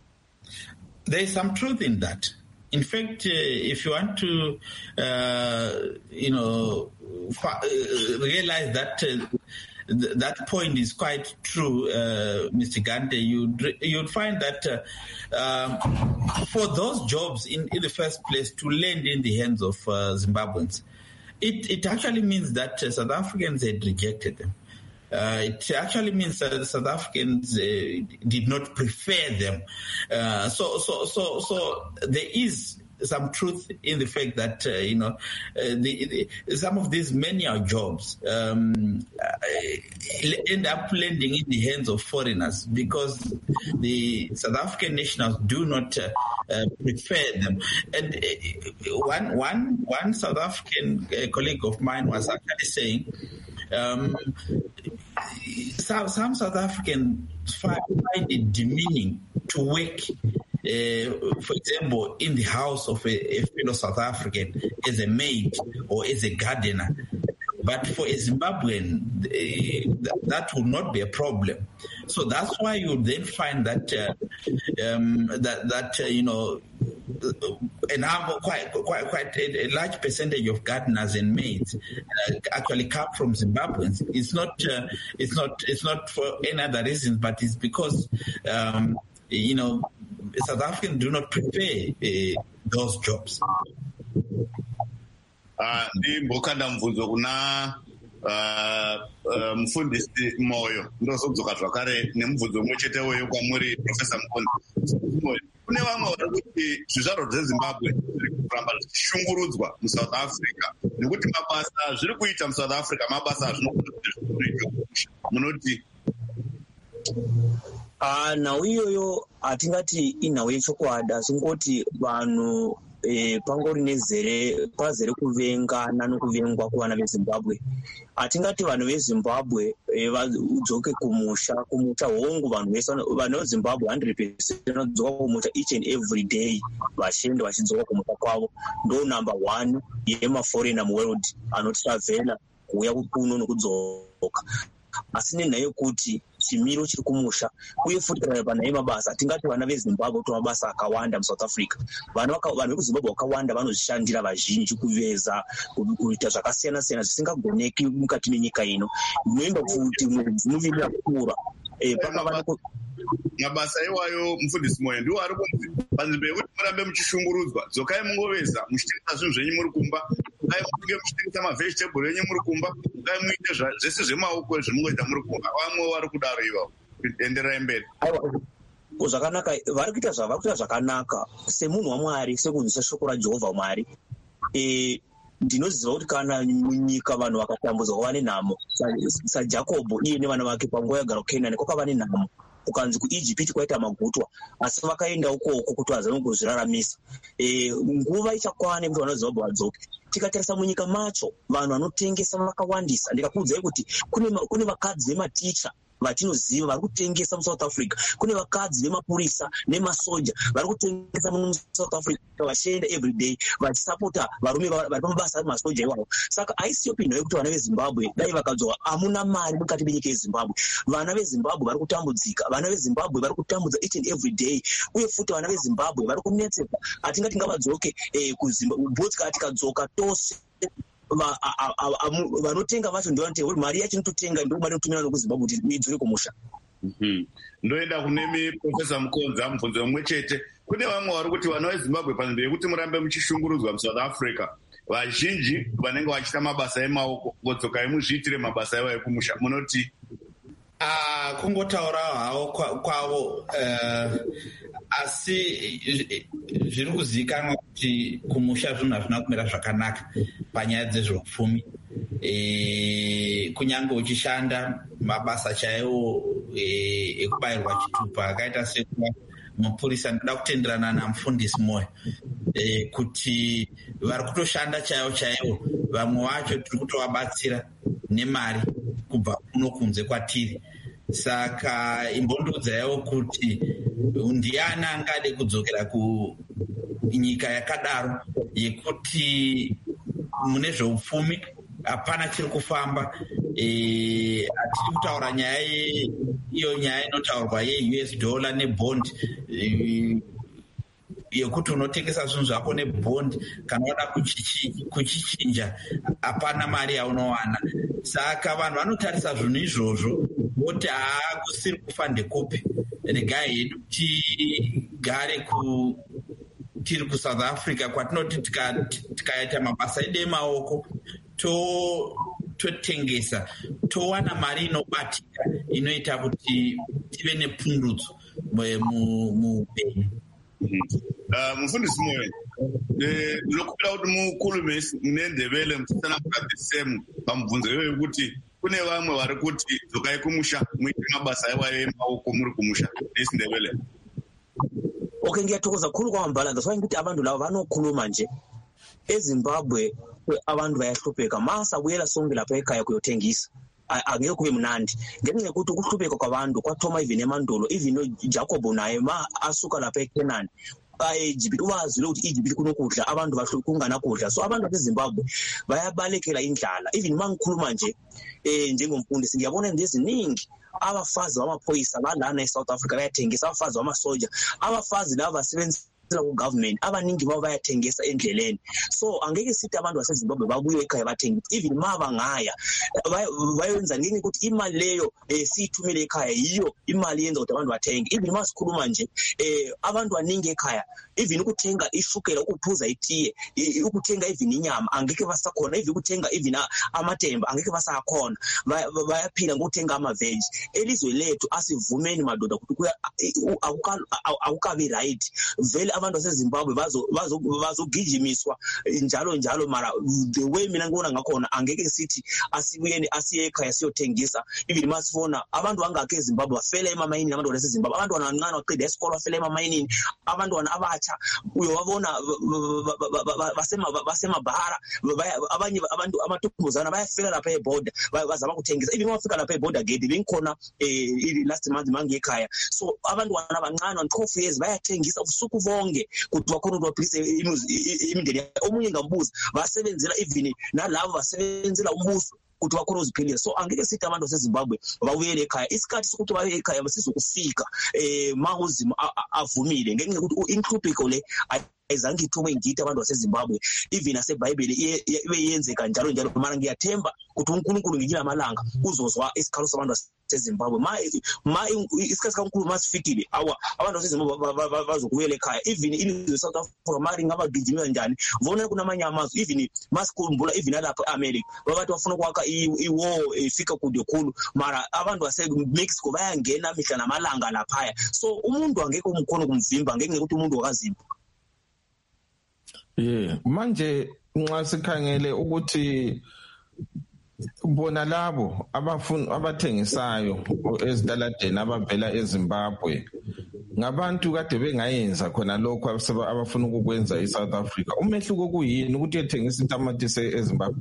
There is some truth in that. In fact, uh, if you want to, uh, you know, fa- uh, realize that uh, th- that point is quite true, uh, Mister Gante, you'd, you'd find that uh, um, for those jobs in, in the first place to land in the hands of uh, Zimbabweans, it, it actually means that uh, South Africans had rejected them. Uh, it actually means that South Africans uh, did not prefer them. Uh, so, so, so, so there is some truth in the fact that uh, you know uh, the, the, some of these manual jobs um, uh, end up landing in the hands of foreigners because the South African nationals do not uh, uh, prefer them. And uh, one, one, one South African uh, colleague of mine was actually saying. Um, some, some South Africans find it demeaning to work, uh, for example, in the house of a, a fellow South African as a maid or as a gardener. But for a Zimbabwean, uh, that, that will not be a problem. So that's why you then find that uh, um, that that uh, you know, and quite quite quite a, a large percentage of gardeners and maids uh, actually come from Zimbabweans. It's not uh, it's not it's not for any other reason, but it's because um, you know South Africans do not prefer uh, those jobs. ndimbokanda mubvunzo kuna mufundisi Moyo ndozodzoka zvakare nemubvunzo umwe chete weyo kwamuri Profesa Mukonzi. Kune vamwe vari kuti zvizvarwa zveZimbabwe zviri kuramba zvichishungurudzwa muSouth Africa nekuti mabasa zviri kuita muSouth Africa mabasa azvinokona kuti zvikuita munoti nhau iyoyo hatingati inhau yechokwadi asi ngoti vanhu E, pangori nezere pazere kuvengana nokuvengwa kuvana veZimbabwe. Hatingati vanhu veZimbabwe e, vadzoke kumusha kumusha hongu vanhu vese vanhu veZimbabwe one hundred percent vanodzoka kumusha each and every day vashende vachidzoka kumusha kwavo. Ndo number one yemaforeigner muworld anotravela kuuya kuno nokudzoka. Asi nenhau yekuti chimiro chiri kumusha uye futi kana panhau yemabasa hatingati vana veZimbabwe kuti mabasa akawanda muSouth Africa. Vanhu vekuZimbabwe vakawanda vanozvishandira vazhinji kuveza kuita zvakasiyana siyana zvisingagoneki mukati menyika ino. Inoimba futi muviri yakura mabasa iwayo mufundisi Moyo ndiwo ari kunzi panzvimbo yekuti murambe muchishungurudzwa dzokai mungoveza muchitengesa zvinhu zvenyu muri kumba, dzokai munge muchitengesa mavhejitebhuru enyu muri kumba, dzokai muite zvese zvemaoko zvemungoita muri kumba. Vamwe vari kudaro ivavo. Enderai mberi. Zvakanaka, vari kuita zvavari kuita zvakanaka semunhu waMwari, sekunzwisa shoko raJehovha Mwari. E, ndinoziva kuti kana munyika vanhu vakatambudzwa vane nhamo, saJakobho iye nevana vake panguva yagara kuKenani kwakava nenhamo. kukanzi kuEgypt kwaita magutwa asi vakaenda ukoko kuti vazame kuzviraramisa. Eh, nguva ichakwana kuti vana veZimbabwe vadzoke. Tikatarisa munyika macho vanhu vanotengesa vakawandisa. Ndikakuudzai kuti kune kune vakadzi vematicha vatinoziva vari kutengesa muSouth Africa, kune vakadzi vemapurisa nemasoja vari kutengesa muSouth Africa vachienda everyday vachisapota varume vari pamabasa masoja iwawo. Saka haisiyo pinho yekuti vana veZimbabwe dai vakadzoka hamuna mari mukati menyika yeZimbabwe. Vana veZimbabwe vari kutambudzika, vana veZimbabwe vari kutambudza each and every day, uye futi vana veZimbabwe vari kunetseka. Hatingati ngavadzoke eh, kuZimbabwe, bhotsi tikadzoka tose vanotenga vacho ndivanotenga mari yacho inototenga ndo mari inotumira nokuZimbabwe kuti idzore kumusha. Ndoenda kunemi Profesa Mukonza mubvunzo mumwe chete. Kune vamwe vari kuti vana veZimbabwe panzvimbo yekuti murambe muchishungurudzwa muSouth Africa, vazhinji vanenge vachiita mabasa emaoko vodzoka muzviitire mabasa ivo ekumusha, munoti? Ah, kungotaura hawo kwavo asi zviri kuzivikanwa kuti kumusha zvinhu hazvina kumira zvakanaka panyaya dzezveupfumi. E, kunyange uchishanda mabasa chaiwo e, ekubayirwa chitupa akaita sekuva mupurisa. Ndoda kutenderana namufundisi Moyo e, kuti vari kutoshanda chaiwo chaiwo. Vamwe vacho tiri kutovabatsira nemari kubva kuno kunze kwatiri. Saka imbondodzaiwo kuti ndiani angade kudzokera kunyika yakadaro yekuti mune zveupfumi hapana chiri kufamba. E, hatiri kutaura nyaya iyo nyaya inotaurwa ye-U S dollar nebond e, yekuti unotengesa zvinhu zvako nebond kana wada kuchichinja hapana mari yaunowana. Saka vanhu vanotarisa zvinhu izvozvo voti haa kusiri kufa ndekupi, regai hedu tigare ku tiri kuSouth Africa kwatinoti tikaita mabasa edu emaoko totengesa towana mari inobatika inoita kuti tive nepundutso muupenyu. Mufundisi Moyo, ndinokumbira kuti mukhulume nendebele musanapura the same pamubvunzo iyoyo kuti kune vamwe vari kuti dzokai kumusha muite mabasa iwayo emaoko muri kumusha nesindebele. Okay, ngiyathokoza khulu kwamambala ngaswaye ukuthi abantu labo vanokhuluma nje. EZimbabwe abantu bayahlupheka masabuyela sonke lapha ekhaya kuyothengisa angeke kube mnandi ngenxa yokuthi ukuhlupheka kwabantu kwathoma even emandulo, even Jacob naye ma asuka lapha eKenani eEgypt wazi ukuthi eEgypt kunokudla abantu bahlukungana kudla. So abantu beZimbabwe bayabalekela indlala. Even mangikhuluma nje eh njengomfundisi ngiyabona ngeziningi abafazi bamaphoyisa balana eSouth Africa bayathengisa, abafazi bamasoja, abafazi laba basebenza ku-government abaningi babo bayathengisa endleleni. So angeke sithi abantu baseZimbabwe babuye ekhaya bathenga, even ma bangaya bayenza ngenye ukuthi imali leyo siyithumele ekhaya yiyo imali yenza ukuthi abantu bathenge. Even ma sikhuluma nje eh abantu baningi ekhaya, even ukuthenga ishukela, ukuphuza itiye, ukuthenga even inyama angeke basakhona, even ukuthenga even amatemba angeke basakhona, bayaphila ngokuthenga ama-veg. Elizwe lethu asivumeni madoda ukuthi akukabi right vele abantu baseZimbabwe bazogijimiswa njalo njalo, mara the way mina ngibona ngakhona angeke sithi asibuyeni asiye ekhaya siyothengisa. Even masifona abantu bangakhe eZimbabwe bafela emamayini, abantu baseZimbabwe abantwana abancane baqeda isikole bafela emamayini, abantwana abatsha uyobabona basemabhara, abanye abantu amathumbuzana bayafela lapha eborder bazama kuthengisa. Even wafika lapha eborder gate bengikhona eh last month mangiyekhaya, so abantwana abancane twelve years bayathengisa usuku bonke kuti bakhona ukuphilisa imindeni. Omunye ngambuza basebenzela even nalabo basebenzela umbuso kuti bakhona uziphilisa. So angeke sithi abantu baseZimbabwe bawuyele ekhaya, isikhathi sokuthi baye ekhaya basizokufika eh mawuzima avumile ngenxa yokuthi inhlupho le ayizange ithume ngithe abantu baseZimbabwe. Even aseBhayibheli ibe yenzeka njalo njalo, mara ngiyathemba ukuthi uNkulunkulu ngelinye amalanga uzozwa isikhalo sabantu baseZimbabwe. Ma ma isikhathi kaNkulunkulu masifikile awa abantu baseZimbabwe bazokuyela ekhaya. Even in South Africa mari ngabagijimela njani vona kunamanye amazwe, even masikhumbula even lapha eAmerica babathi bafuna ukwakha i-war ifika kude khulu, mara abantu baseMexico bayangena mihla namalanga lapha. So umuntu angeke umkhona kumvimba ngeke ukuthi umuntu wakazimba. Yeah, manje nxa sikhangele ukuthi bona labo abafuna abathengisayo ezitaladeni abavela eZimbabwe ngabantu kade bengayenza khona lokho abafuna ukukwenza eSouth Africa. Umehluko kuyini ukuthi ethengisa itamati eZimbabwe?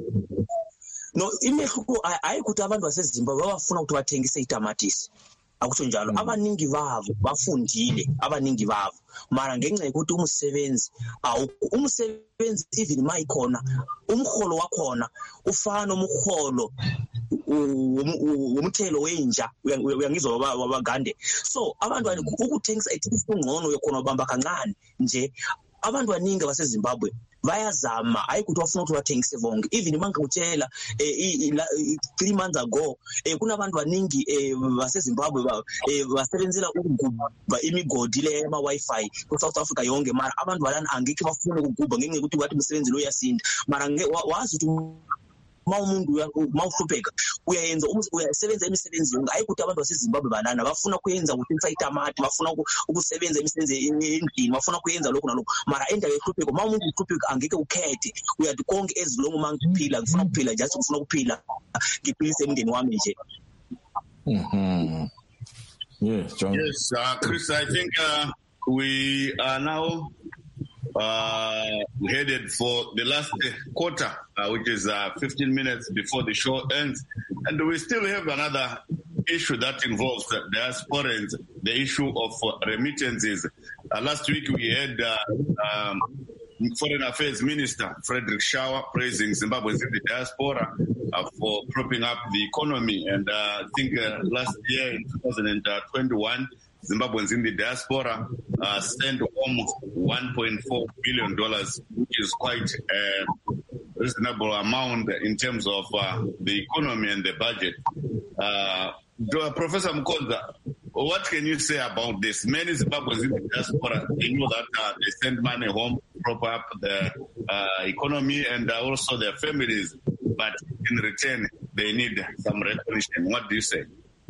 No, imehluko ayikuthi abantu baseZimbabwe abafuna ukuthi bathengise itamatisi. Akutsho njalo, abaningi babo bafundile, abaningi babo mara ngenxa yokuthi umsebenzi umsebenzi even mayikhona umholo wakhona ufana nomholo umthelo wenja uyangizwa wabagande. So abantu ukuthengisa ethengisa ungcono yokhona ubamba kancane nje. Abantu baningi baseZimbabwe bayazama ayikuthi bafuna ukuthi bathengise bonke. Even mangikutshela three months ago kunabantu baningi baseZimbabwe basebenzela ukugubha imigodi le yama Wi-Fi ku South Africa yonke, mara abantu balana angeke bafuna ukugubha ngenxa yokuthi wathi umsebenzi lo yasinda. Mara wazi ukuthi mawumuntu mawuhlupheka uyayenza uyasebenza imisebenzi yonke. Ayikuthi abantu baseZimbabwe banana bafuna kuyenza ukuthengisa itamati, bafuna ukusebenza imisebenzi endlini, bafuna kuyenza lokho nalokho, mara endawo yehlupheko mawumuntu uhlupheka angeke ukhethe. Uyathi konke ezilongo mangiphila ngifuna ukuphila just ngifuna ukuphila ngiphilise umndeni wami nje. Mhm. Yes, John. Yes, uh, Chris, I think uh, we are now Uh, headed for the last quarter, uh, which is uh, fifteen minutes before the show ends. And we still have another issue that involves the diasporans, the issue of uh, remittances. Uh, last week we had uh, um, Foreign Affairs Minister Frederick Shaw praising Zimbabweans in the diaspora uh, for propping up the economy. And uh, I think uh, last year in two thousand twenty-one, Zimbabweans in the diaspora uh, sent home one point four billion dollars, which is quite a reasonable amount in terms of uh, the economy and the budget. Uh, Professor Mukonza, what can you say about this? Many Zimbabweans in the diaspora, they know that uh, they send money home, prop up the uh, economy and uh, also their families, but in return, they need some recognition. What do you say?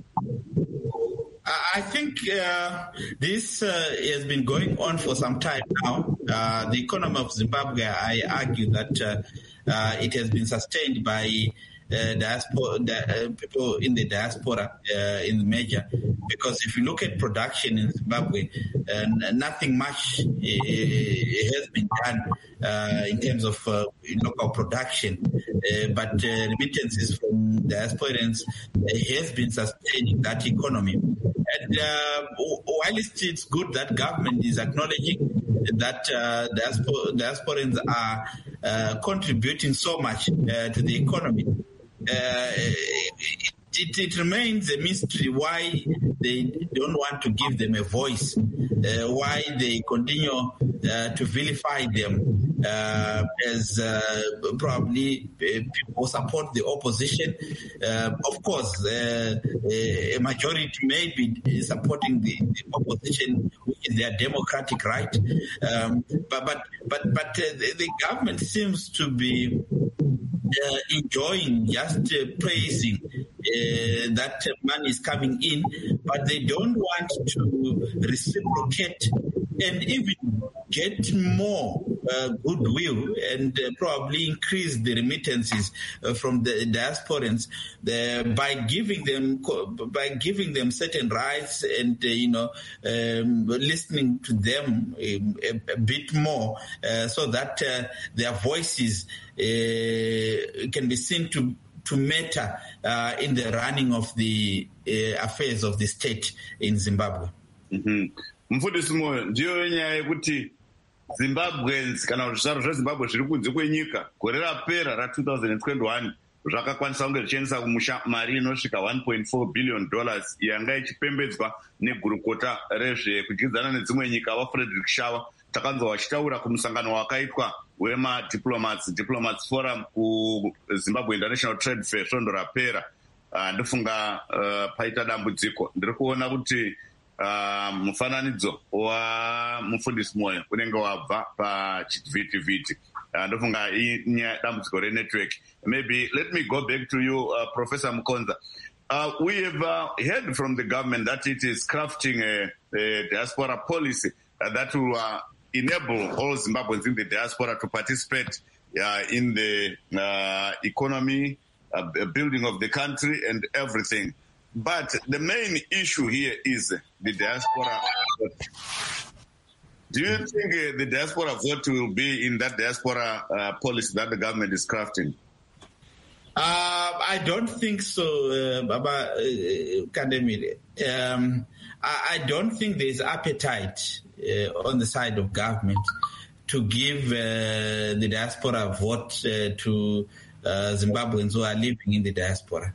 I think uh, this uh, has been going on for some time now. Uh, the economy of Zimbabwe, I argue that uh, uh, it has been sustained by uh, diaspora, uh, people in the diaspora uh, in the major. Because if you look at production in Zimbabwe, uh, nothing much uh, has been done uh, in terms of uh, local production. Uh, but uh, remittances from diasporans uh, has been sustaining that economy. And uh, while it's good that government is acknowledging that uh, diaspor- diasporans are uh, contributing so much uh, to the economy, uh, it, it remains a mystery why they don't want to give them a voice, uh, why they continue uh, to vilify them uh, as uh, probably uh, people support the opposition. Uh, of course, uh, a majority may be supporting the, the opposition, which is their democratic right. Um, but but but but uh, the, the government seems to be Uh, enjoying just uh, praising uh, that uh, money is coming in, but they don't want to reciprocate and even get more uh, goodwill and uh, probably increase the remittances uh, from the diasporans uh, by giving them by giving them certain rights and uh, you know um, listening to them um, a, a bit more uh, so that uh, their voices uh, can be seen to to matter uh, in the running of the uh, affairs of the state in Zimbabwe. Mm-hmm. Mfundisi moyo ndiyo nyaya yekuti Zimbabweans kana zvizvarwa zveZimbabwe zviri kunze kwenyika gore rapera ra two thousand twenty-one zvakakwanisa kunge zvichishandisa kumusha mari inosvika one point four billion dollars yanga ichipembedzwa negurukota rezvekudyidzana nedzimwe nyika vaFrederick Shaw. Takanzwa vachitaura kumusangano wakaitwa wemadiplomats diplomats forum kuZimbabwe International Trade Fair svondo rapera. Uh, ndifunga uh, paita dambudziko ndiri kuona kuti Uh, mufananidzo wamufundisi moyo unenge wabva pachivhitivhiti uh, ndofunga inyaya dambudziko renetwork. Maybe let me go back to you, uh, Professor Mukonza. Uh, we have uh, heard from the government that it is crafting a, a diaspora policy uh, that will uh, enable all Zimbabweans in the diaspora to participate uh, in the uh, economy uh, building of the country and everything. But the main issue here is the diaspora vote. Do you think uh, the diaspora vote will be in that diaspora uh, policy that the government is crafting? Uh, I don't think so, uh, Baba uh, Kandemire. Um, I, I don't think there's appetite uh, on the side of government to give uh, the diaspora vote uh, to uh, Zimbabweans who are living in the diaspora.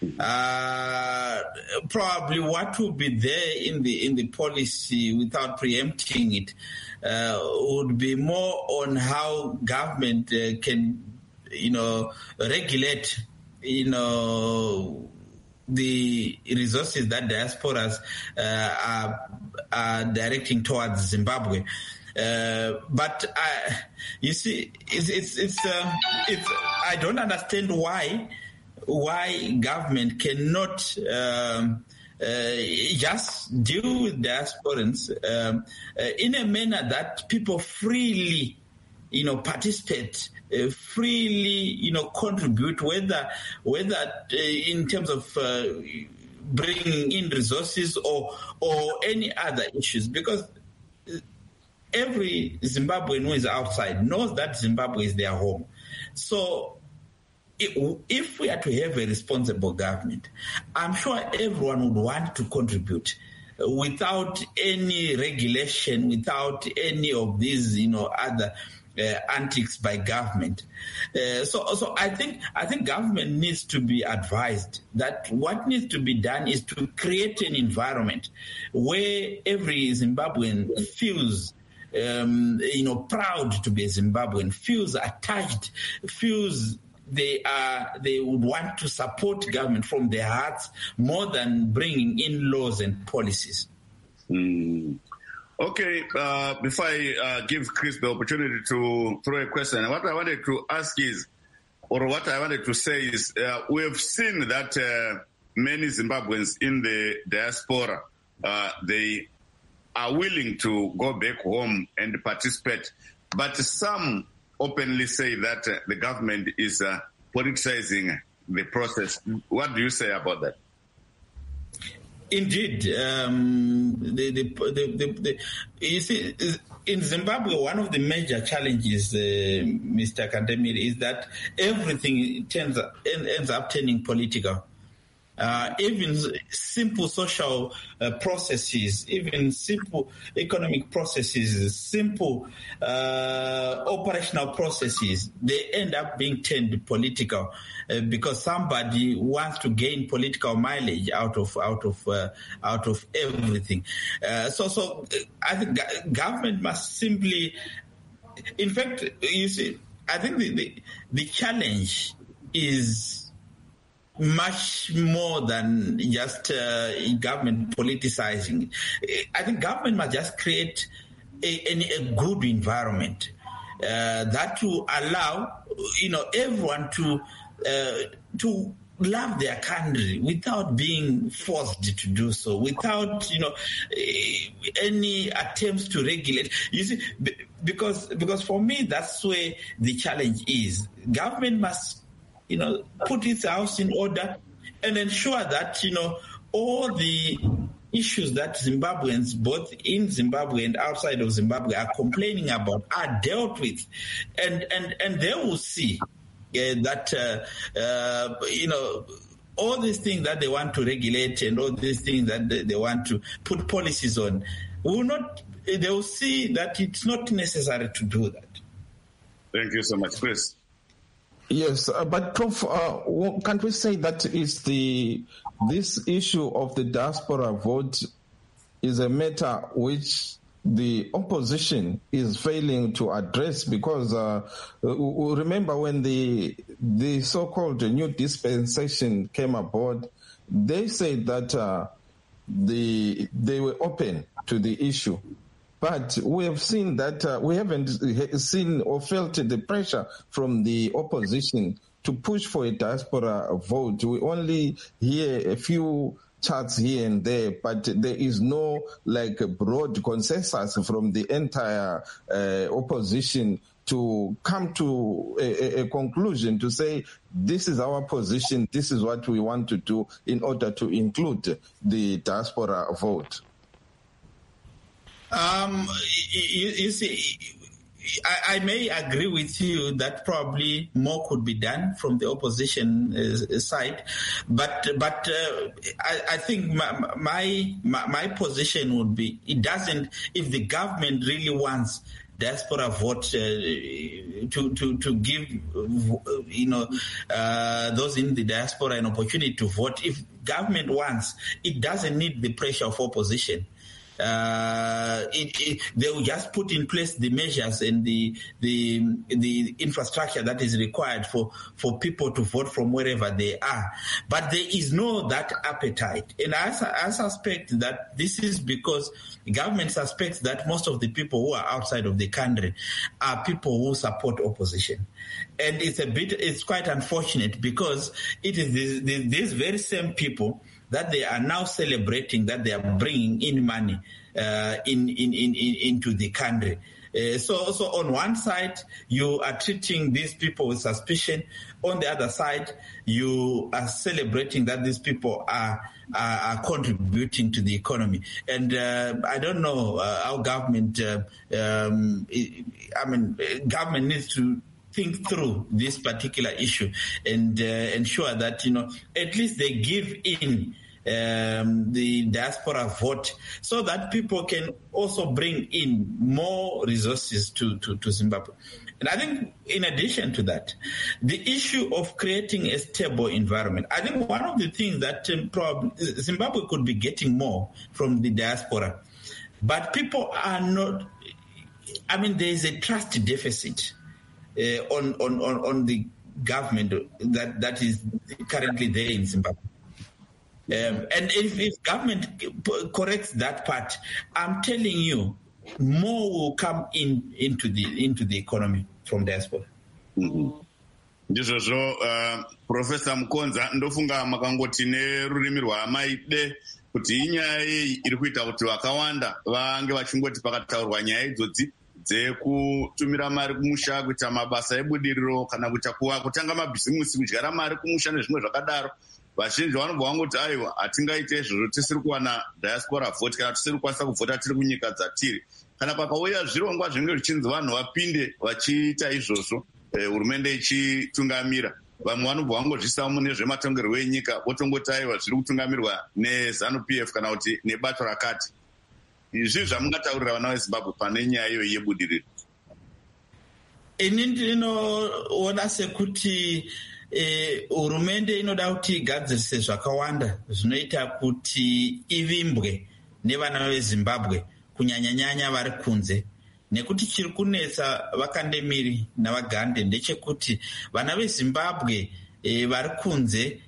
Uh, probably what will be there in the in the policy, without preempting it, uh, would be more on how government uh, can, you know, regulate, you know, the resources that diasporas uh, are, are directing towards Zimbabwe. Uh, but I, you see, it's it's it's, uh, it's I don't understand why why government cannot um, uh, just deal with diasporans um, uh, in a manner that people freely, you know, participate, uh, freely, you know, contribute, whether whether uh, in terms of uh, bringing in resources or or any other issues, because every Zimbabwean who is outside knows that Zimbabwe is their home. So if we are to have a responsible government, I'm sure everyone would want to contribute without any regulation, without any of these, you know, other uh, antics by government. Uh, so, so I think I think government needs to be advised that what needs to be done is to create an environment where every Zimbabwean feels, um, you know, proud to be a Zimbabwean, feels attached, feels they are they would want to support government from their hearts more than bringing in laws and policies. Mm. Okay, uh, before I uh, give Chris the opportunity to throw a question, what I wanted to ask is, or what I wanted to say is, uh, we have seen that uh, many Zimbabweans in the diaspora, uh, they are willing to go back home and participate, but some openly say that uh, the government is uh, politicizing the process. What do you say about that? Indeed, um, the, the, the, the, the, you see, in Zimbabwe, one of the major challenges, uh, Mister Kandemire, is that everything turns, ends up turning political. Uh, even simple social uh, processes, even simple economic processes, simple uh, operational processes, they end up being turned political uh, because somebody wants to gain political mileage out of out of uh, out of everything. Uh, so, so I think government must simply, in fact, you see, I think the the, the challenge is much more than just uh, government politicizing. I think government must just create a, a, a good environment uh, that will allow, you know, everyone to uh, to love their country without being forced to do so, without, you know, any attempts to regulate. You see, because because for me that's where the challenge is. Government must, you know, put its house in order and ensure that, you know, all the issues that Zimbabweans, both in Zimbabwe and outside of Zimbabwe, are complaining about are dealt with. And and, and they will see uh, that, uh, uh, you know, all these things that they want to regulate and all these things that they, they want to put policies on, will not, they will see that it's not necessary to do that. Thank you so much, Chris. Yes, uh, but Prof, uh, can't we say that is the this issue of the diaspora vote is a matter which the opposition is failing to address? Because uh, remember when the the so-called new dispensation came aboard, they said that uh, the they were open to the issue. But we have seen that uh, we haven't seen or felt the pressure from the opposition to push for a diaspora vote. We only hear a few chats here and there, but there is no like broad consensus from the entire uh, opposition to come to a, a conclusion to say, this is our position, this is what we want to do in order to include the diaspora vote? Um, you, you see, I, I may agree with you that probably more could be done from the opposition uh, side, but but uh, I, I think my, my my position would be, it doesn't, if the government really wants diaspora vote uh, to to to give you know uh, those in the diaspora an opportunity to vote, if government wants, it doesn't need the pressure of opposition. Uh, it, it, they will just put in place the measures and the the the infrastructure that is required for, for people to vote from wherever they are. But there is no that appetite. And I, I suspect that this is because the government suspects that most of the people who are outside of the country are people who support opposition. And it's a bit, it's quite unfortunate because it is these, these very same people that they are now celebrating that they are bringing in money uh, in, in, in, in into the country. Uh, so, so on one side, you are treating these people with suspicion. On the other side, you are celebrating that these people are are, are contributing to the economy. And uh, I don't know uh, how government. Uh, um, I mean, government needs to think through this particular issue and uh, ensure that, you know, at least they give in um, the diaspora vote so that people can also bring in more resources to, to, to Zimbabwe. And I think in addition to that, the issue of creating a stable environment, I think one of the things that um, probably Zimbabwe could be getting more from the diaspora, but people are not, I mean, there is a trust deficit Uh, on, on, on, on the government that, that is currently there in Zimbabwe. Um, and if, if government corrects that part, I'm telling you, more will come in into the into the economy from diaspora. Ndizvozvo uh, Professor Mukonza, ndofunga makangoti nerurimi rwamaide kuti inyaya iri kuita kuti vakawanda vange vachingoti pakataurwa nyaya idzodzi dzekutumira mari kumusha kuita mabasa ebudiriro kana kuita kuwa kutanga mabhizimusi kudyara mari kumusha nezvimwe zvakadaro, vazhinji vanobva vangoti aiwa hatingaite izvozvo tisiri kuwana diaspora vote kana tisiri kukwanisa kuvhota tiri kunyika dzatiri. Kana pakauya zvirongwa zvinenge zvichinzi vanhu vapinde vachiita izvozvo, hurumende ichitungamira, vamwe vanobva vangozvisawo mune zvematongerwo enyika votongoti aiwa zviri kutungamirwa neZANU P F kana kuti nebato rakati. Izvi zvamungataurira vana veZimbabwe pane nyaya iyo yebudiriro? Ini ndinoona sekuti hurumende inoda kuti igadzirise zvakawanda zvinoita kuti ivimbwe nevana veZimbabwe kunyanya-nyanya vari kunze, nekuti chiri kunetsa vakandemiri navagande ndechekuti vana veZimbabwe vari kunze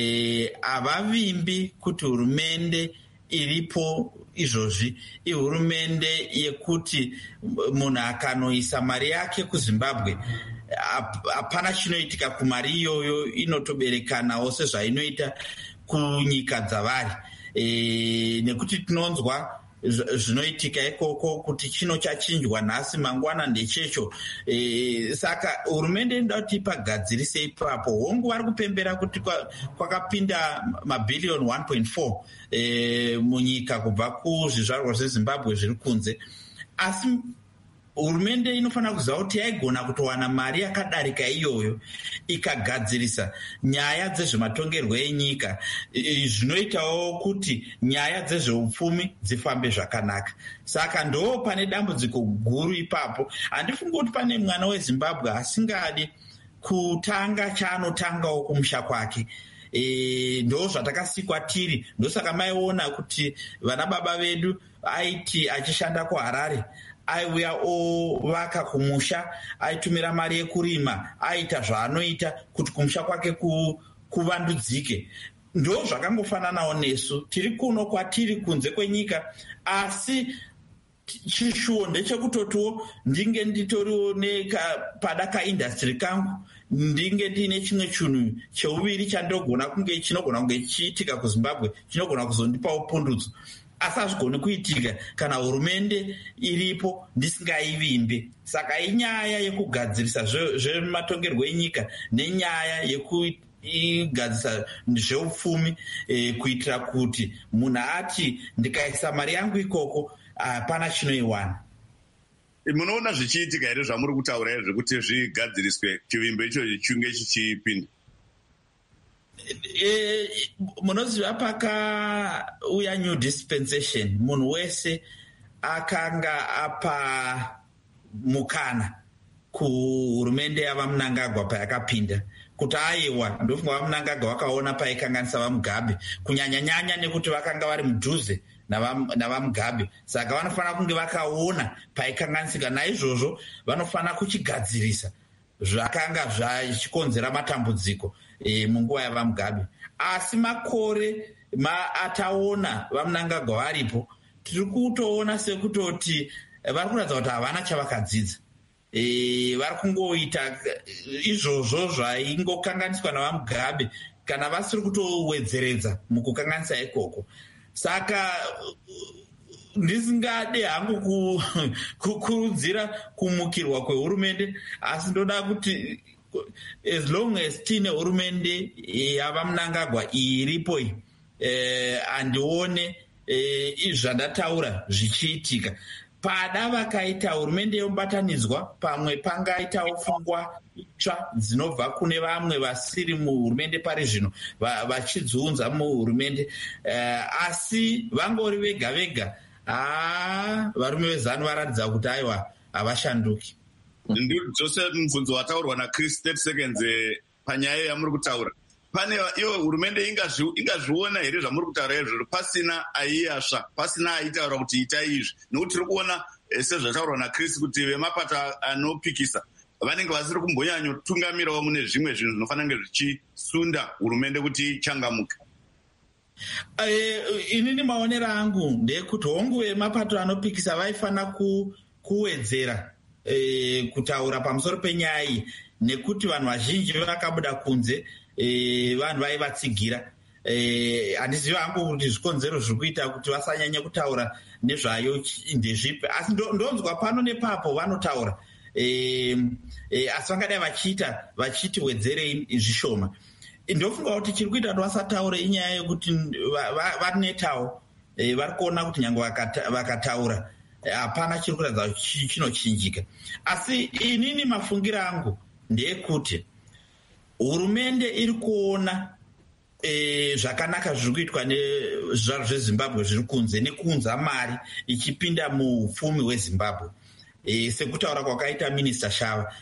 havavimbi kuti hurumende iripo izvozvi ihurumende yekuti munhu akanoisa mari yake kuZimbabwe hapana chinoitika kumari iyoyo, inotoberekanawo sezvainoita kunyika dzavari. E, nekuti tinonzwa zvinoitika ikoko kuti chino chachinjwa nhasi mangwana ndechecho. E, saka hurumende inoda kuti ipagadzirise ipapo. Hongu vari kupembera kuti kwakapinda mabhiliyoni one point four e, munyika kubva kuzvizvarwa zveZimbabwe zviri kunze, asi hurumende inofanira kuziva kuti yaigona kutowana mari yakadarika iyoyo ikagadzirisa nyaya dzezvematongerwo enyika, zvinoitawo kuti nyaya dzezveupfumi dzifambe zvakanaka. Saka ndo pane dambudziko guru ipapo. Handifungi kuti pane mwana weZimbabwe asingadi kutanga chaanotangawo kumusha kwake. E, ndo zvatakasikwa tiri. Ndosaka maiona kuti vana baba vedu aiti achishanda kuHarare aiuya ovaka kumusha, aitumira mari yekurima, aita zvaanoita kuti kumusha kwake ku, kuvandudzike. Ndo zvakangofananawo nesu, tiri kuno kwatiri kunze kwenyika, asi chishuwo ndechekutotiwo ndinge nditoriwo pada kaindastri kangu, ndinge ndine chimwe chinhu cheuviri chandogona kunge chinogona kunge chiitika kuZimbabwe chinogona kuzondipawo pundudzo. asi hazvigoni kuitika kana hurumende iripo ndisingaivimbe. Saka inyaya yekugadzirisa zvematongerwo enyika nenyaya yekugadzirisa zveupfumi eh, kuitira kuti munhu ati ndikaisa mari yangu ikoko hapana uh, chinoiwana. Munoona zvichiitika here zvamuri kutaura here zvekuti zvigadziriswe chivimbo ichochi chunge chichipinda? E, munoziva pakauya new dispensation munhu wese akanga apa mukana kuhurumende yavamunangagwa payakapinda kuti aiwa ndofunga vamunangagwa vakaona paikanganisa vamugabe kunyanya-nyanya nekuti vakanga vari mudhuze navamugabe, saka vanofanira kunge vakaona paikanganisika. Naizvozvo vanofanira kuchigadzirisa zvakanga zvachikonzera matambudziko e, munguva yavamugabe. Asi makore ma ataona vamunangagwa varipo tiri kutoona sekutoti vari kuratidza kuti havana chavakadzidza. E, vari kungoita izvozvo zvaingokanganiswa navamugabe kana vasiri kutowedzeredza mukukanganisa ikoko. Saka ndisingade hangu kukurudzira kumukirwa kwehurumende, asi ndoda kuti as long as tine hurumende yavamunangagwa iripo iyi eh, andione eh, zvandataura zvichiitika. Pada vakaita hurumende yomubatanidzwa, pamwe pangaitawo pfungwa itsva dzinobva kune vamwe vasiri muhurumende pari zvino vachidziunza muhurumende, uh, asi vangori vega vega haa varume vezanu varatidza kuti aiwa havashanduki. Dzose mubvunzo wataurwa naChris thirty seconds panyaya yamuri kutaura, pane iyo hurumende ingazviona here zvamuri kutaura izvozvo pasina aiyasva, pasina aitaura kuti itai izvi? Nokuti tiri kuona sezvataurwa naChris kuti vemapato anopikisa vanenge vasiri kumbonyanyotungamirawo mune zvimwe zvinhu zvinofanira kunge zvichisunda hurumende kuti ichangamuke. Uh, inini maonero angu ndekuti hongu vemapato anopikisa vaifanira ku, kuwedzera uh, kutaura pamusoro penyaya iyi, nekuti vanhu vazhinji vakabuda kunze E, vanhu vaivatsigira. Handizivi e, hangu kuti zvikonzero zviri kuita kuti vasanyanya kutaura nezvayo ndezvipi, asi ndonzwa pano nepapo vanotaura e, e, asi vangadai vachiita vachiti wedzerei zvishoma. Ndofunga kuti chiri kuita kuti vasataure inyaya yekuti vanetawo e, vari kuona kuti nyange vakataura hapana chiri kuratidza kuti chinochinjika. Asi inini mafungira angu ndeyekuti hurumende iri kuona e, zvakanaka zviri kuitwa nezvaro zvezimbabwe zviri kunze nekuunza mari ichipinda muupfumi hwezimbabwe, e, sekutaura kwakaita minista Shava.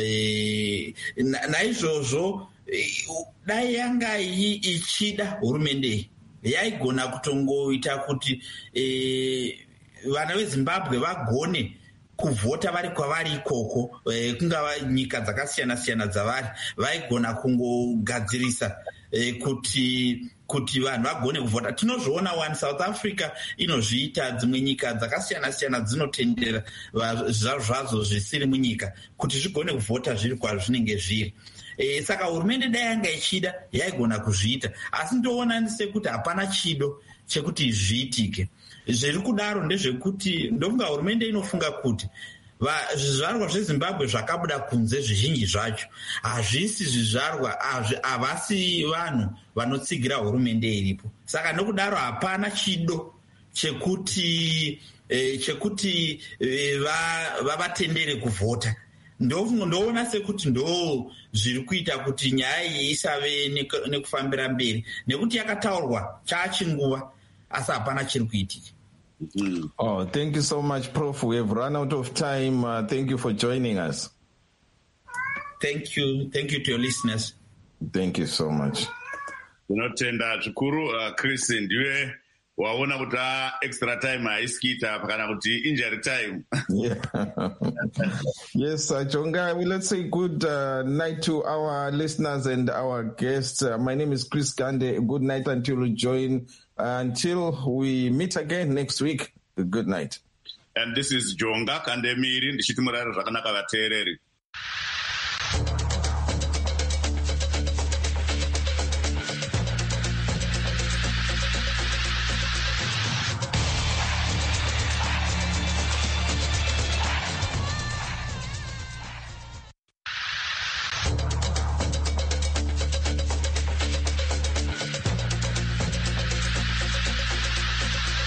E, naizvozvo e, dai yanga ichida hurumende iyi yaigona kutongoita kuti e, vana vezimbabwe vagone kuvhota vari kwavari ikoko, e, kungava nyika dzakasiyana-siyana dzavari vaigona kungogadzirisa e, kuti kuti vanhu vagone kuvhota. Tinozviona one South Africa inozviita, dzimwe nyika dzakasiyana-siyana dzinotendera zvaro zvazo zvisiri munyika kuti zvigone kuvhota zviri kwazvinenge zviri. E, saka hurumende dai yanga ichida yaigona kuzviita, asi ndoona sekuti hapana chido chekuti zviitike. Zviri kudaro ndezvekuti ndofunga hurumende inofunga kuti zvizvarwa zvezimbabwe zvakabuda kunze zvizhinji zvacho hazvisi zvizvarwa, havasi vanhu vanotsigira hurumende iripo. Saka nokudaro hapana chido chekuti eh, chekuti eh, vavatendere kuvhota. Ndoona sekuti ndo zviri kuita kuti nyaya iyi isave nekufambira mberi, nekuti yakataurwa chachinguva asi hapana chiri kuitika. Mm. Oh, thank you so much, Prof. We have run out of time. Uh, thank you for joining us. Thank you. Thank you to your listeners. Thank you so much. Tinotenda zvikuru uh, Chris, ndiwe waona kuti extra time haisikita kana kuti injury time. Yeah. Yes, uh, Jonga, well, let's say good uh, night to our listeners and our guests. Uh, my name is Chris Gande. Good night until we join, uh, until we meet again next week. Good night. And this is Jonga Kandemiri, ndichiti murare zvakanaka vateereri.